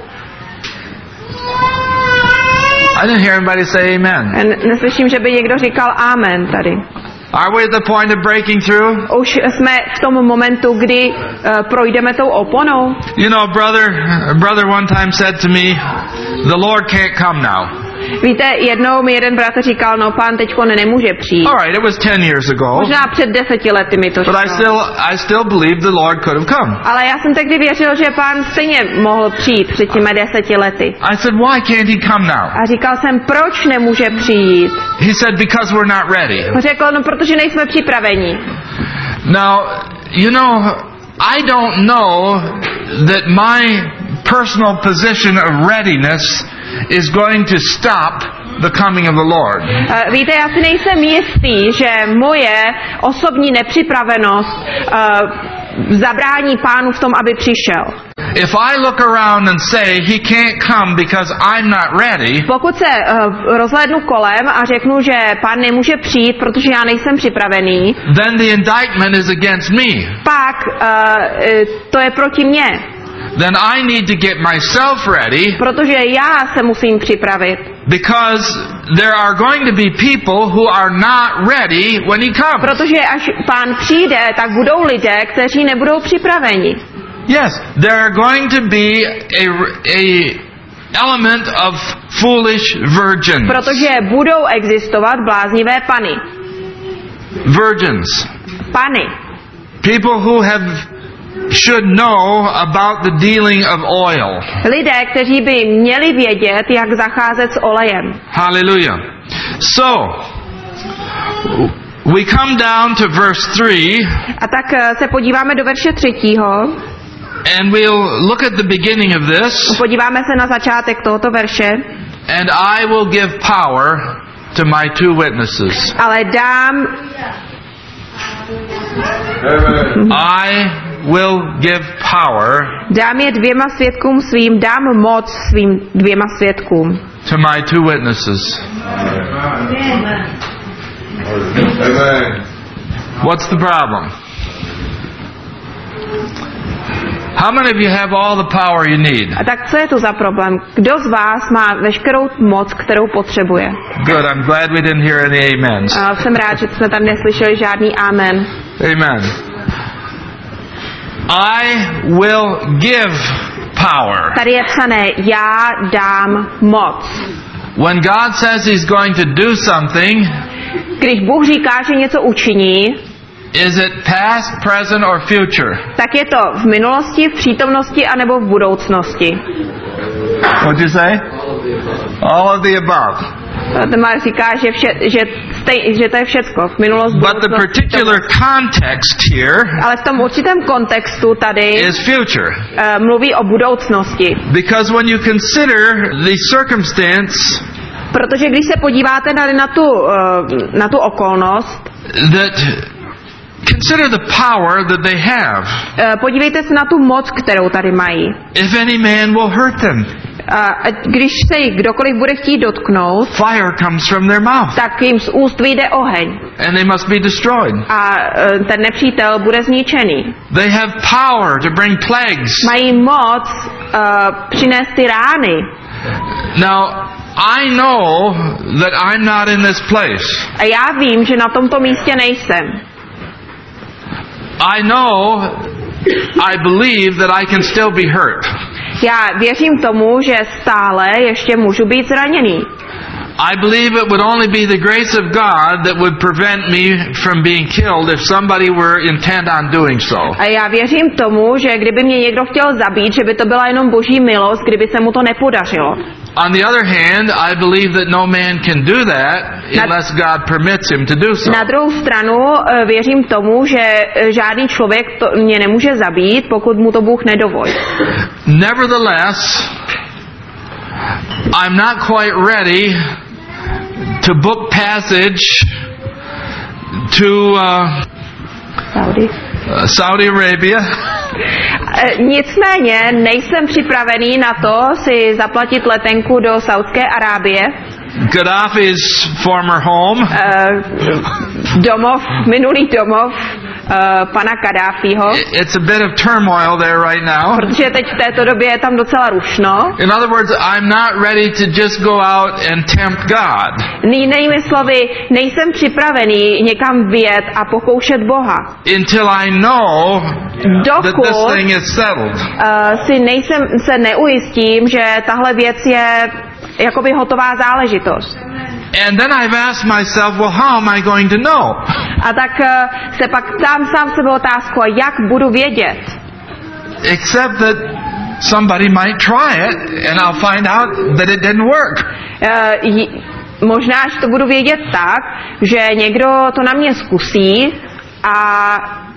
I didn't hear anybody say amen. Neslyším, že by někdo říkal amen tady. Are we at the point of breaking through? Už jsme v tom momentu, kdy uh, projdeme tou oponou. You know, brother, brother one time said to me, the Lord can't come now. Víte, jednou mi jeden bratr říkal, no pán teďko nemůže přijít. All right, it was ten years ago. Možná před deseti lety mi to říkal. But I still, I still believe the Lord could have come. Ale já jsem tehdy věřil, že pán stejně mohl přijít před těmi deseti lety. I said, why can't he come now? A říkal jsem, proč nemůže přijít? He said, because we're not ready. Řekl, no protože nejsme připraveni. Now, you know, I don't know that my personal position of readiness is going to stop the coming of the Lord. Uh, víte, já si nejsem jistý, že moje osobní nepřipravenost uh, zabrání pánu v tom, aby přišel. If I look around and say he can't come because I'm not ready, pokud se uh, rozhlédnu kolem a řeknu, že pán nemůže přijít, protože já nejsem připravený, then the indictment is against me. Pak uh, to je proti mně. Then I need to get myself ready. Protože já se musím připravit. Because there are going to be people who are not ready when he comes. Protože až pán přijde, tak budou lidé, kteří nebudou připraveni. Yes, there are going to be a, a element of foolish virgins. Protože budou existovat bláznivé pany. Virgins. Pany. People who have should know about the dealing of oil. Lidé, kteří by měli vědět, jak zacházet s olejem. Hallelujah. So, we come down to verse three. A tak se podíváme do verše třetího. And we'll look at the beginning of this. Podíváme se na začátek tohoto verše. And I will give power to my two witnesses. Ale dám I will give power. Dám je dvěma svědkům svým, dám moc svým dvěma svědkům. To my two witnesses. Amen. What's the problem? How many of you have all the power you need? A tak co je to za problém? Kdo z vás má veškerou moc, kterou potřebuje? Good, I'm glad we didn't hear any amens. A jsem rád, že jsme tam neslyšeli žádný amen. Amen. I will give power. Tady je psané, já dám moc. When God says he's going to do something, když Bůh říká, že něco učiní, is it past, present or future? Tak je to v minulosti, v přítomnosti anebo v budoucnosti. What'd you say? All of the above. Tomá říká, že, vše, že, stej, že to je všecko. V minulosti, but the particular context here, ale v tom určitém kontextu tady is future. Uh, mluví o budoucnosti. Because when you consider the circumstance, protože když se podíváte na, na, tu, uh, na tu okolnost, that consider the power that they have. Uh, podívejte se na tu moc, kterou tady mají. If any man will hurt them. A když se jich kdokoliv bude chtít dotknout, fire comes from their mouth. Tak jim z úst vyjde oheň. And they must be destroyed. A uh, ten nepřítel bude zničený. They have power to bring plagues. Mají moc uh, přinést ty rány. Now, I know that I'm not in this place. A já vím, že na tomto místě nejsem. I know, I believe that I can still be hurt. Já věřím tomu, že stále ještě můžu být zraněný. I believe it would only be the grace of God that would prevent me from being killed if somebody were intent on doing so. A já věřím tomu, že kdyby mě někdo chtěl zabít, že by to byla jenom boží milost, kdyby se mu to nepodařilo. On the other hand, I believe that no man can do that unless God permits him to do so. Na druhou stranu věřím tomu, že žádný člověk to mě nemůže zabít, pokud mu to Bůh nedovolí. Nevertheless, I'm not quite ready to book passage to uh, Saudi. Uh, Saudi Arabia. Nicméně nejsem připravený na to si zaplatit letenku do Saudské Arábie. Gaddafi's former home. Uh, domov, minulý domov uh, pana Kadáfího. It's a bit of turmoil there right now. Protože teď v této době je tam docela rušno. In other words, I'm not ready to just go out and tempt God. Jinými slovy, nejsem připravený někam vyjet a pokoušet Boha. Until I know Dokud, that this thing is settled. Uh, si nejsem, se neujistím, že tahle věc je jakoby hotová záležitost. And then I've asked myself, well, how am I going to know? A tak uh, se pak sám sám sebe otázku, jak budu vědět? Except that somebody might try it and I'll find out that it didn't work. Uh, j- možná, že to budu vědět tak, že někdo to na mě zkusí a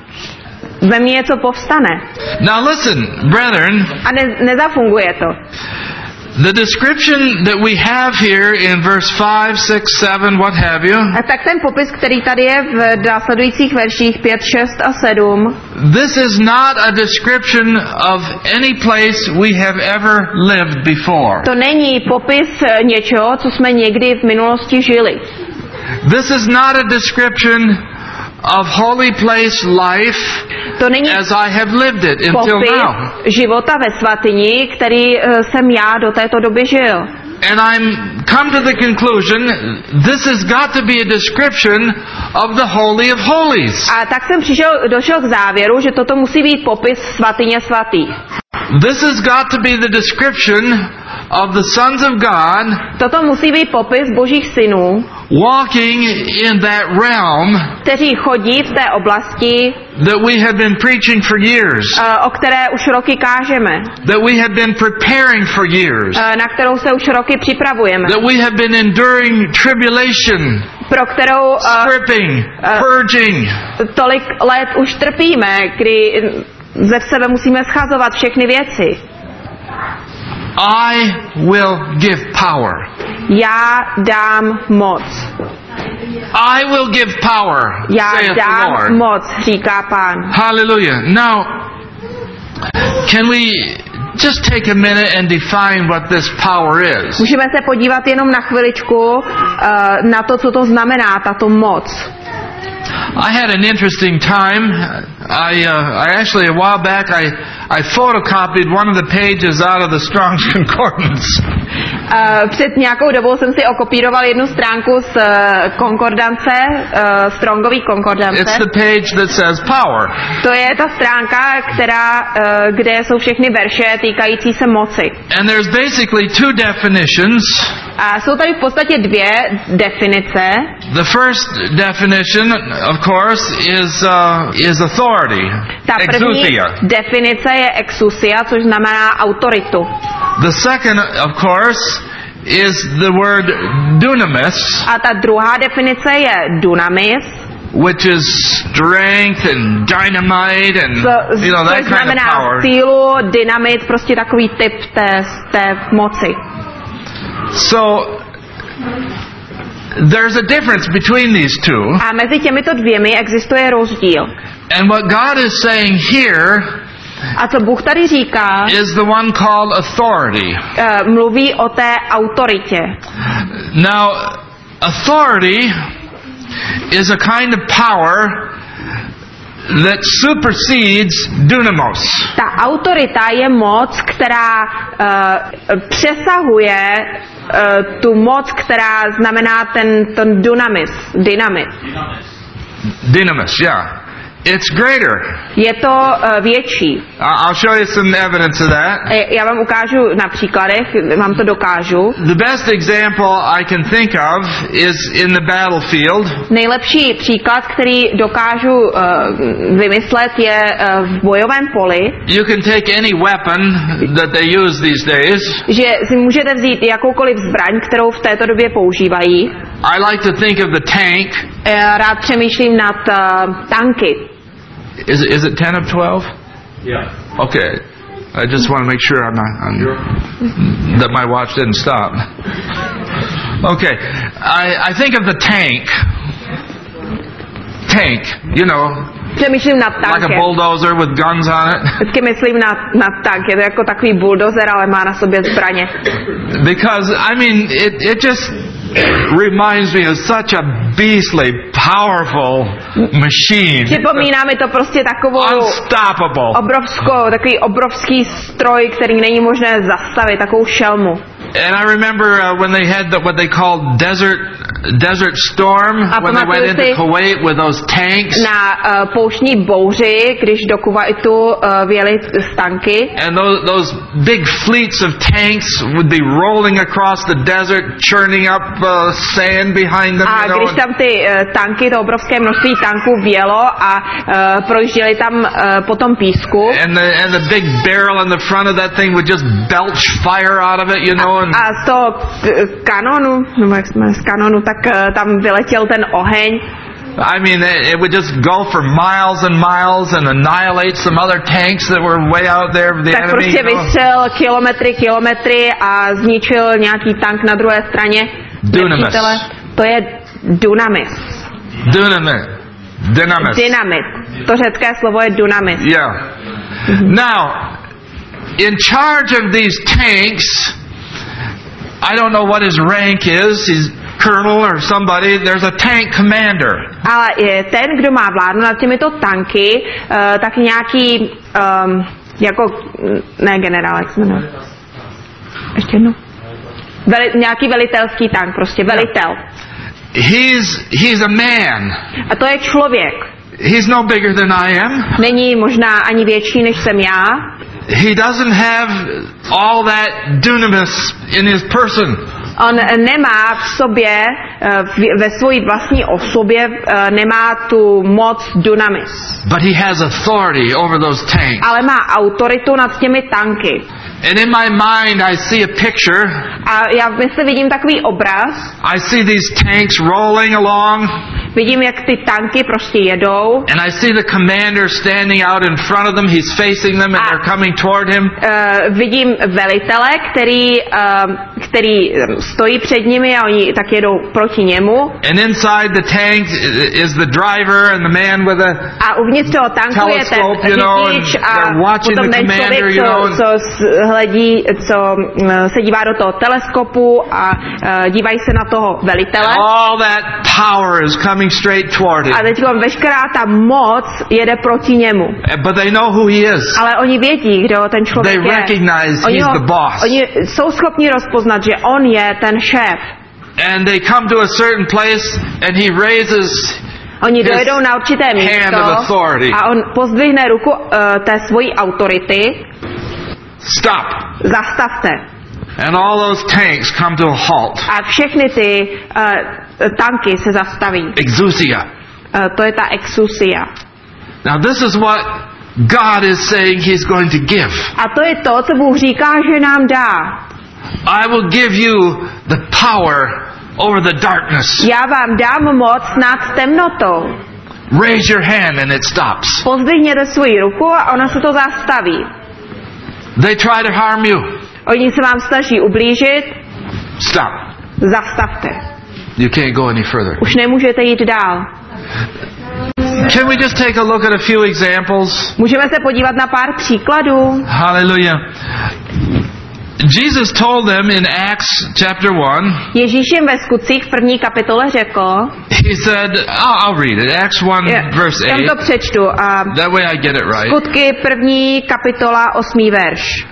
ve mně něco povstane. Now listen, brethren. A ne- nezafunguje to. The description that we have here in verse five, six, seven, what have you. A tak ten popis, který tady je v následujících verších pět, šest a sedm. This is not a description of any place we have ever lived before. To není popis něčeho, co jsme někdy v minulosti žili. This is not a description of holy place life to není as I have lived it until now. Života ve svatyni, který uh, jsem já do této doby žil. And I'm come to the conclusion this has got to be a description of the holy of holies. A tak jsem přišel, došel k závěru, že toto musí být popis svatyně svatých. This has got to be the description of the sons of God. Toto musí být popis božích synů. Walking in that realm, kteří chodí v té oblasti, that we have been preaching for years, o které už roky kážeme, that we have been preparing for years, na kterou se už roky připravujeme, that we have been enduring tribulation, pro kterou stripping, uh, purging, tolik let už trpíme, kdy ze sebe musíme schazovat všechny věci. I will give power. Já dám moc. I will give power. Já dám moc, říká Pán. Hallelujah. Now, can we just take a minute and define what this power is? Můžeme se podívat jenom na chviličku uh, na to, co to znamená, tato moc. I had an interesting time. I, uh, I actually a while back I, I photocopied one of the pages out of the Strong's Concordance. Uh, před nějakou dobou jsem si okopíroval jednu stránku z uh, konkordance, uh, Strongový konkordance. It's the page that says power. To je ta stránka, která, uh, kde jsou všechny verše týkající se moci. And there's basically two definitions. A jsou tady v podstatě dvě definice. The first definition, of course, is uh, is authority. Ta první exousia. Definice je exousia, což znamená autoritu. The second, of course, is the word dunamis. A ta druhá definice je dunamis, which is strength and dynamite and so, you know that kind of power. Znamená sílu, dynamit, prostě takový typ té, té moci. So there's a difference between these two. A mezi těmito dvěmi existuje rozdíl. And what God is saying here, a co Bůh tady říká, is the one called authority. Uh, mluví o té autoritě. Now, authority is a kind of power that supersedes dunamos. Ta autorita je moc, která uh, přesahuje uh, tu moc, která znamená ten, ten dunamis, dynamit. Dynamis, yeah. It's greater. Je to uh, větší. I'll show you some evidence of that. Já vám ukážu na příkladech, vám to dokážu. The best example I can think of is in the battlefield. Nejlepší příklad, který dokážu uh, vymyslet, je uh, v bojovém poli. You can take any weapon that they use these days. Že si můžete vzít jakoukoliv zbraň, kterou v této době používají. I like to think of the tank. Rád přemýšlím nad uh, tanky. Is it, is it ten of twelve? Yeah. Okay. I just want to make sure I'm not I'm, sure. that my watch didn't stop. Okay. I, I think of the tank. Tank, you know. přemýšlím nad tankem. Like a bulldozer with guns on it. Vždycky myslím na, na tank, je to jako takový bulldozer, ale má na sobě zbraně. Because, I mean, it, it just reminds me of such a beastly, powerful machine. Připomíná mi to prostě takovou unstoppable. obrovskou, takový obrovský stroj, který není možné zastavit, takovou šelmu. And I remember uh, when they had the, what they called desert desert storm, a when they went into Kuwait with those tanks. Na uh, pouštní bouři, když do Kuwaitu uh, vjeli tanky. And those, those big fleets of tanks would be rolling across the desert, churning up uh, sand behind them. A you know, když tam ty uh, tanky, to obrovské množství tanků vjelo a uh, projížděli tam uh, po tom písku. And the, and the big barrel in the front of that thing would just belch fire out of it, you know. And a z toho kanonu, nebo jak jsme z kanonu, tak uh, tam vyletěl ten oheň. I mean, it, it would just go for miles and miles and annihilate some other tanks that were way out there. The tak enemy, prostě you know? vystřelil kilometry, kilometry a zničil nějaký tank na druhé straně. Dunamis. To je dunamis. Dunamis. Dynamis. Dynamit. To řecké slovo je dunamis. Yeah. Mm-hmm. Now, in charge of these tanks, I don't know what his rank is. He's colonel or somebody. There's a tank commander. Ale ten, kdo má vládnu nad těmito tanky, uh, tak nějaký um, jako ne generál, jak se jmenuje. Ještě jednou. Veli, nějaký velitelský tank, prostě velitel. He's he's a man. A to je člověk. He's no bigger than I am. Není možná ani větší než jsem já. He doesn't have all that dunamis in his person. On nemá v sobě, ve své vlastní osobě, nemá tu moc dunamis. But he has authority over those tanks. Ale má autoritu nad těmi tanky. And in my mind I see a picture. A já v mysli vidím takový obraz. I see these tanks rolling along. Vidím, jak ty tanky prostě jedou. And I see the commander standing out in front of them. He's facing them and a, they're coming toward him. Uh, vidím velitele, který, uh, který stojí před nimi a oni tak jedou proti němu. And inside the tank is the driver and the man with a a uvnitř toho tanku je ten řidič a potom ten člověk, co, co hledí, co uh, se dívá do toho teleskopu a uh, dívají se na toho velitele. All that power is coming straight toward him. A teď veškerá ta moc jede proti němu. But they know who he is. Ale oni vědí, kdo ten člověk they je. Recognize oni, he's ho, the boss. oni jsou schopni rozpoznat, že on je ten šéf. And they come to a certain place and he raises Oni dojedou na určité místo a on pozdvihne ruku uh, té svojí autority. Stop. Zastavte. And all those tanks come to a halt. A všechny ty uh, tanky se zastaví. Exousia. Uh, to je ta exousia. Now this is what God is saying he's going to give. A to je to, co Bůh říká, že nám dá. I will give you the power over the darkness. Já vám dám moc nad temnotou. Raise your hand and it stops. Pozdvihněte svoji ruku a ona se to zastaví. They try to harm you. Oni se vám snaží ublížit. Stop. Zastavte. You can't go any further. Už nemůžete jít dál. Can we just take a look at a few examples? Můžeme se podívat na pár příkladů. Hallelujah. Jesus told them in Acts chapter one. Ježíš jim ve Skutcích v první kapitole řekl. He said, I'll, I'll read it. Acts one je, verse eight. Já to přečtu. Uh, That way I get it right. Skutky první kapitola osmý verš.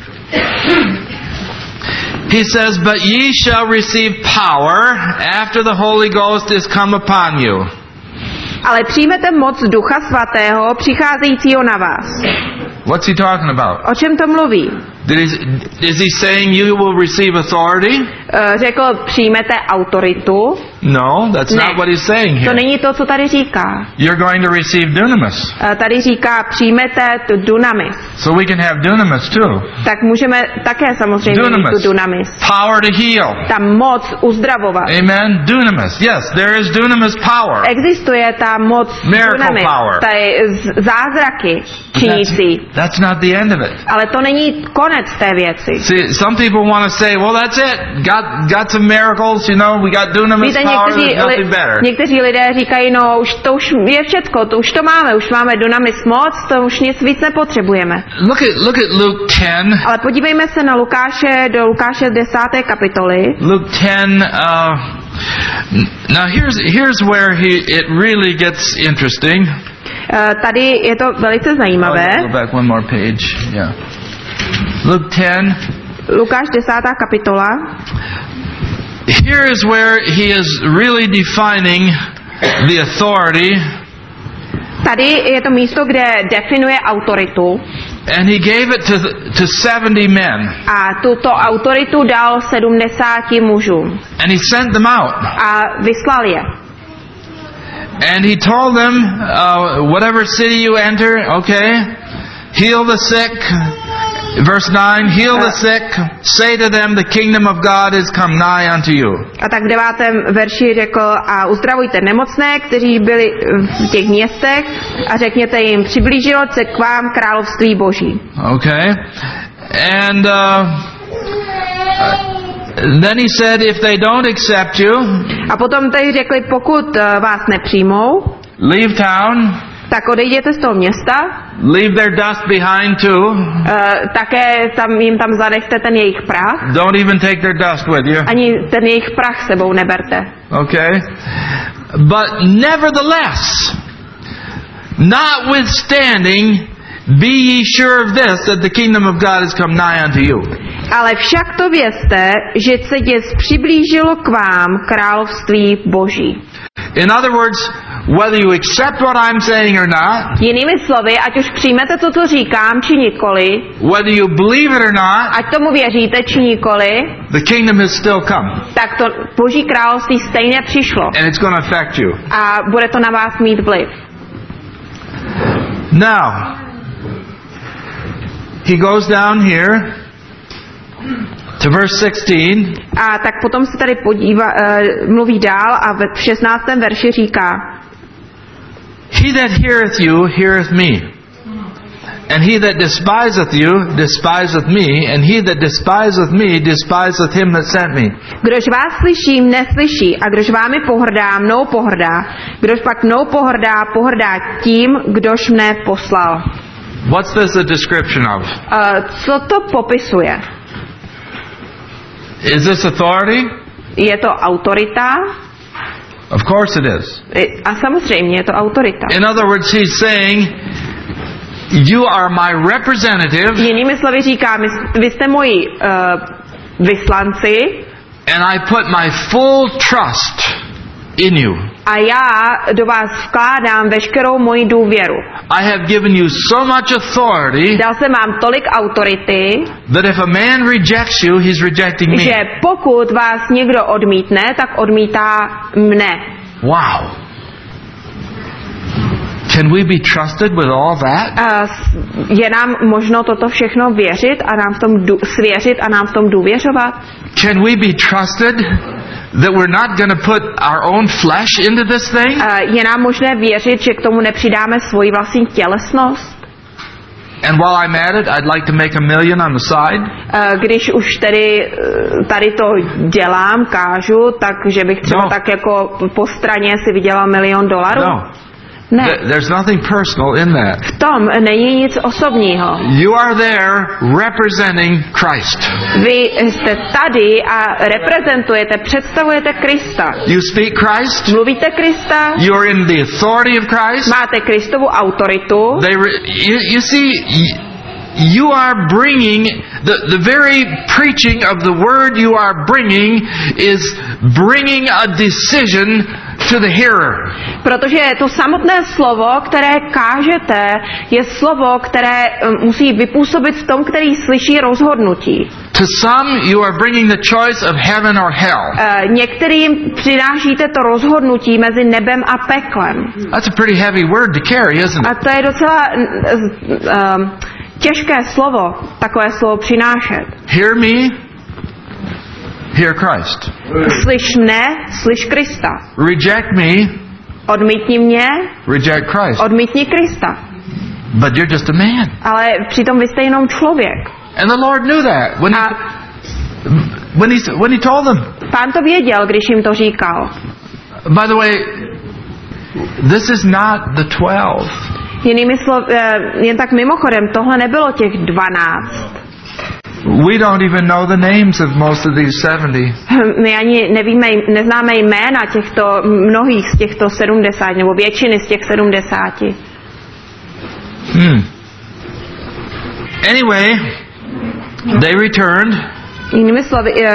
He says, but ye shall receive power after the Holy Ghost is come upon you. Ale přijmete moc Ducha Svatého přicházejícího na vás. What's he talking about? O čem to mluví? Did he, is he saying you will receive authority? Uh, řekl, přijmete autoritu. No, that's ne, not what he's saying here. To není to, co tady říká. You're going to receive dunamis. Uh, tady říká, přijmete tu dunamis. So we can have dunamis too. Tak můžeme také samozřejmě mít tu dunamis. Power to heal. Ta moc uzdravovat. Amen. Dunamis. Yes, there is dunamis power. Existuje ta moc miracle dunamis. Power. Ta je zázraky činící. That's, that's not the end of it. Ale to není konec. konec té věci. See, some people want to say, well, that's it. Got got some miracles, you know, we got dunamis Víte, power, někteří, there's nothing li, better. někteří lidé říkají, no už to už je všecko, to už to máme, už máme dunamis moc, to už nic víc nepotřebujeme. Look at look at Luke ten. Ale podívejme se na Lukáše, do Lukáše desáté kapitoly. Luke ten. Uh, now here's here's where he it really gets interesting. Uh, tady je to velice zajímavé. Oh, go back one more page. Yeah. Luke ten. Lukáš desátá kapitola. Here is where he is really defining the authority. Tady je to místo, kde definuje autoritu. And he gave it to to seventy men. A tuto autoritu dal sedmdesáti mužům. And he sent them out. A vyslal je. And he told them, uh, whatever city you enter, okay, heal the sick. Verse nine, heal the sick, say to them, the kingdom of God is come nigh unto you. A tak v devátém verši řekl, a uzdravujte nemocné, kteří byli v těch městech, a řekněte jim, přiblížilo se k vám království Boží. Okay. And uh, then he said, if they don't accept you, a potom tady řekli, pokud vás nepřijmou, leave town, tak odejděte z toho města. Leave their dust behind too. Uh, také tam, jim tam zanechte ten jejich prach. Don't even take their dust with you. Ani ten jejich prach sebou neberte. Okay. But nevertheless, notwithstanding, be ye sure of this, that the kingdom of God is come nigh unto you. Ale však to vězte, že se děs přiblížilo k vám království Boží. In other words, whether you accept what I'm saying or not, jinými slovy, ať už přijmete to, co říkám, či nikoli, whether you believe it or not, ať tomu věříte, či nikoli, the kingdom has still come. Tak to Boží království stejně přišlo. And it's going to affect you. A bude to na vás mít vliv. Now, he goes down here to verse sixteen. A tak potom se tady podívá, uh, mluví dál a v šestnáctém verši říká: He that heareth you heareth me, and he that despiseth you despiseth me, and he that despiseth me despiseth him that sent me. Kdož vás slyší, mne slyší, a kdož vámi pohrdá, mnou pohrdá. Kdož pak mnou pohrdá, pohrdá tím, kdož mne poslal. What's this a description of? Uh, co to popisuje? Is this authority? Je to autorita? Of course it is. A samozřejmě je to autorita. In other words, he's saying, you are my representative. Jinými slovy říká, vy jste moji uh, vyslanci. And I put my full trust in you. A já do vás vkládám veškerou moji důvěru. I have given you so much authority. Dal jsem vám tolik autority, that if a man rejects you, he's rejecting me. že pokud vás někdo odmítne, tak odmítá mne. Wow. Can we be trusted with all that? Uh, je nám možno toto všechno věřit a nám v tom dů, svěřit a nám v tom důvěřovat? Can we be trusted that we're not going to put our own flesh into this thing? Uh, je nám možné věřit, že k tomu nepřidáme svoji vlastní tělesnost? And while I'm at it, I'd like to make a million on the side. Uh, když už tedy uh, tady to dělám, kážu, takže bych třeba no. tak jako po straně si vydělal milion dolarů? No. Ne. There's nothing personal in that. V tom není nic osobního. You are there representing Christ. Vy jste tady a reprezentujete, představujete Krista. You speak Christ. Mluvíte Krista. You are in the authority of Christ. Máte Kristovu autoritu. They re, you, you see, you are bringing the the very preaching of the word you are bringing is bringing a decision to the hearer. Protože to samotné slovo, které kážete, je slovo, které musí vypůsobit v tom, který slyší rozhodnutí. To some you are bringing the choice of heaven or hell. Uh, některým přinášíte to rozhodnutí mezi nebem a peklem. That's a pretty heavy word to carry, isn't it? A to je docela uh, těžké slovo, takové slovo přinášet. Hear me. Hear Christ. Slyš mne, slyš Krista. Reject me. Odmítni mě. Reject Christ. Odmítni Krista. But you're just a man. Ale přitom vy jste jenom člověk. And the Lord knew that when he, when he, when he told them. Pán to věděl, když jim to říkal. By the way, this is not the twelve. Jinými slovy, jen tak mimochodem, tohle nebylo těch dvanáct. We don't even know the names of most of these seventy. My ani nevíme, neznáme jména těchto mnohých z těchto sedmdesáti, nebo většiny z těch sedmdesáti. Hmm. Anyway, they returned. Jinými slovy, uh,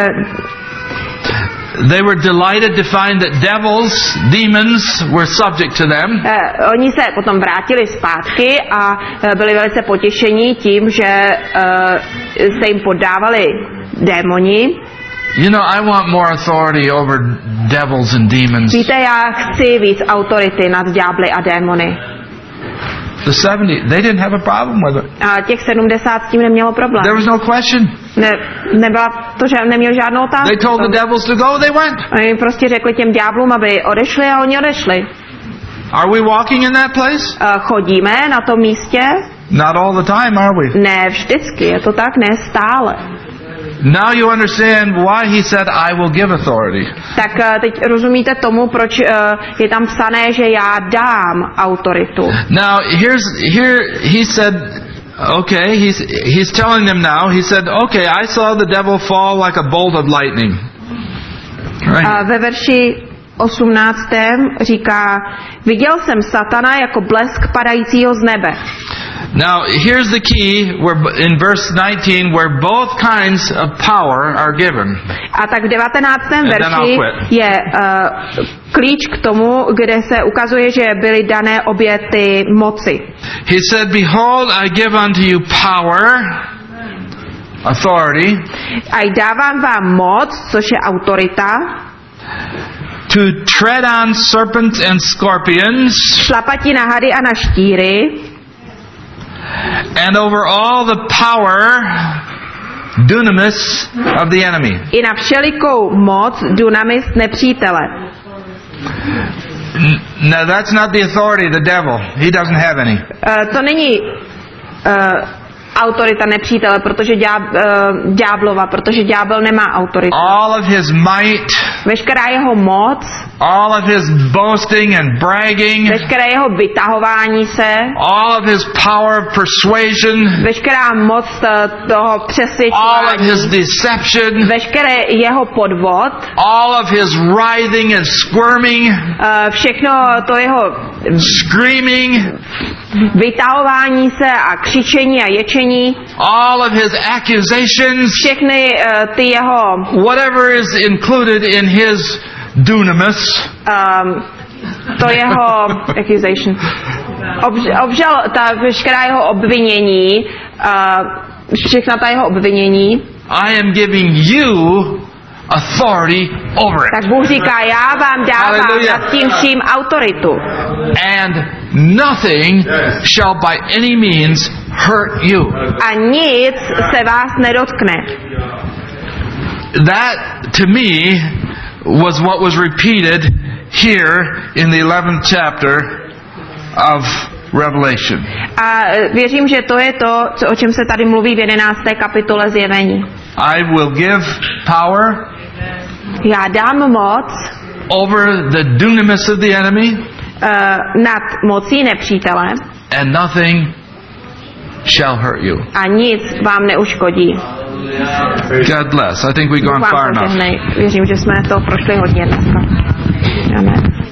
they were delighted to find that devils, demons were subject to them. Uh, oni se potom vrátili zpátky a uh, byli velice potěšení tím, že uh, se jim poddávali démoni. You know, I want more authority over devils and demons. Víte, já chci víc autority nad ďábly a démony. The seventy, they didn't have a problem with it. A těch sedmdesát s tím nemělo problém. There was no question. Ne, nebyla to, že neměl žádnou otázku. They told the devils to go, they went. Oni prostě řekli těm ďáblům, aby odešli a oni odešli. Are we walking in that place? Uh, chodíme na tom místě? Not all the time, are we? Ne vždycky, je to tak, ne stále. Now you understand why he said, I will give authority. Tak uh, teď rozumíte tomu, proč uh, je tam psané, že já dám autoritu. Now here's here he said, okay, he's he's telling them now. He said, okay, I saw the devil fall like a bolt of lightning. Right. Uh, ve verši osmnáctém říká, viděl jsem satana jako blesk padajícího z nebe. Now here's the key where in verse nineteen where both kinds of power are given. A tak v devatenáctém verši je uh, klíč k tomu, kde se ukazuje, že byly dané obě ty moci. He said, behold, I give unto you power, authority. A dávám vám moc, což je autorita. To tread on serpents and scorpions. Šlapati na hady a na štíry. And over all the power, dunamis, of the enemy. I na všelikou moc, dunamis nepřítele. No, that's not the authority of the devil. He doesn't have any. Uh, to není uh, autorita nepřítele, protože ďáb, uh, ďáblova, protože ďábel nemá autoritu. All of his might, veškerá jeho moc, all of his boasting and bragging, veškeré jeho vytahování se, all of his power of persuasion, veškerá moc toho přesvědčování, all of his deception, veškeré jeho podvod, all of his writhing and squirming, uh, všechno to jeho screaming, vytahování se a křičení a ječení, all of his accusations, všechny uh, ty jeho, whatever is included in his dunamis, um, to jeho accusation, Obž, obžal, ta veškerá jeho obvinění, uh, všechna ta jeho obvinění, I am giving you authority over it. Tak Bůh říká, já vám dávám Hallelujah. nad tím vším autoritu. And nothing shall by any means hurt you. A nic se vás nedotkne. That to me was what was repeated here in the eleventh chapter of Revelation. A věřím, že to je to, o čem se tady mluví v jedenácté kapitole Zjevení. I will give power, já dám moc over the dunamis of the enemy, uh, nad mocí nepřítele, and nothing shall hurt you. A nic vám neuškodí. God bless. I think we've gone far enough. Věřím, že jsme to prošli hodně dneska. Amen.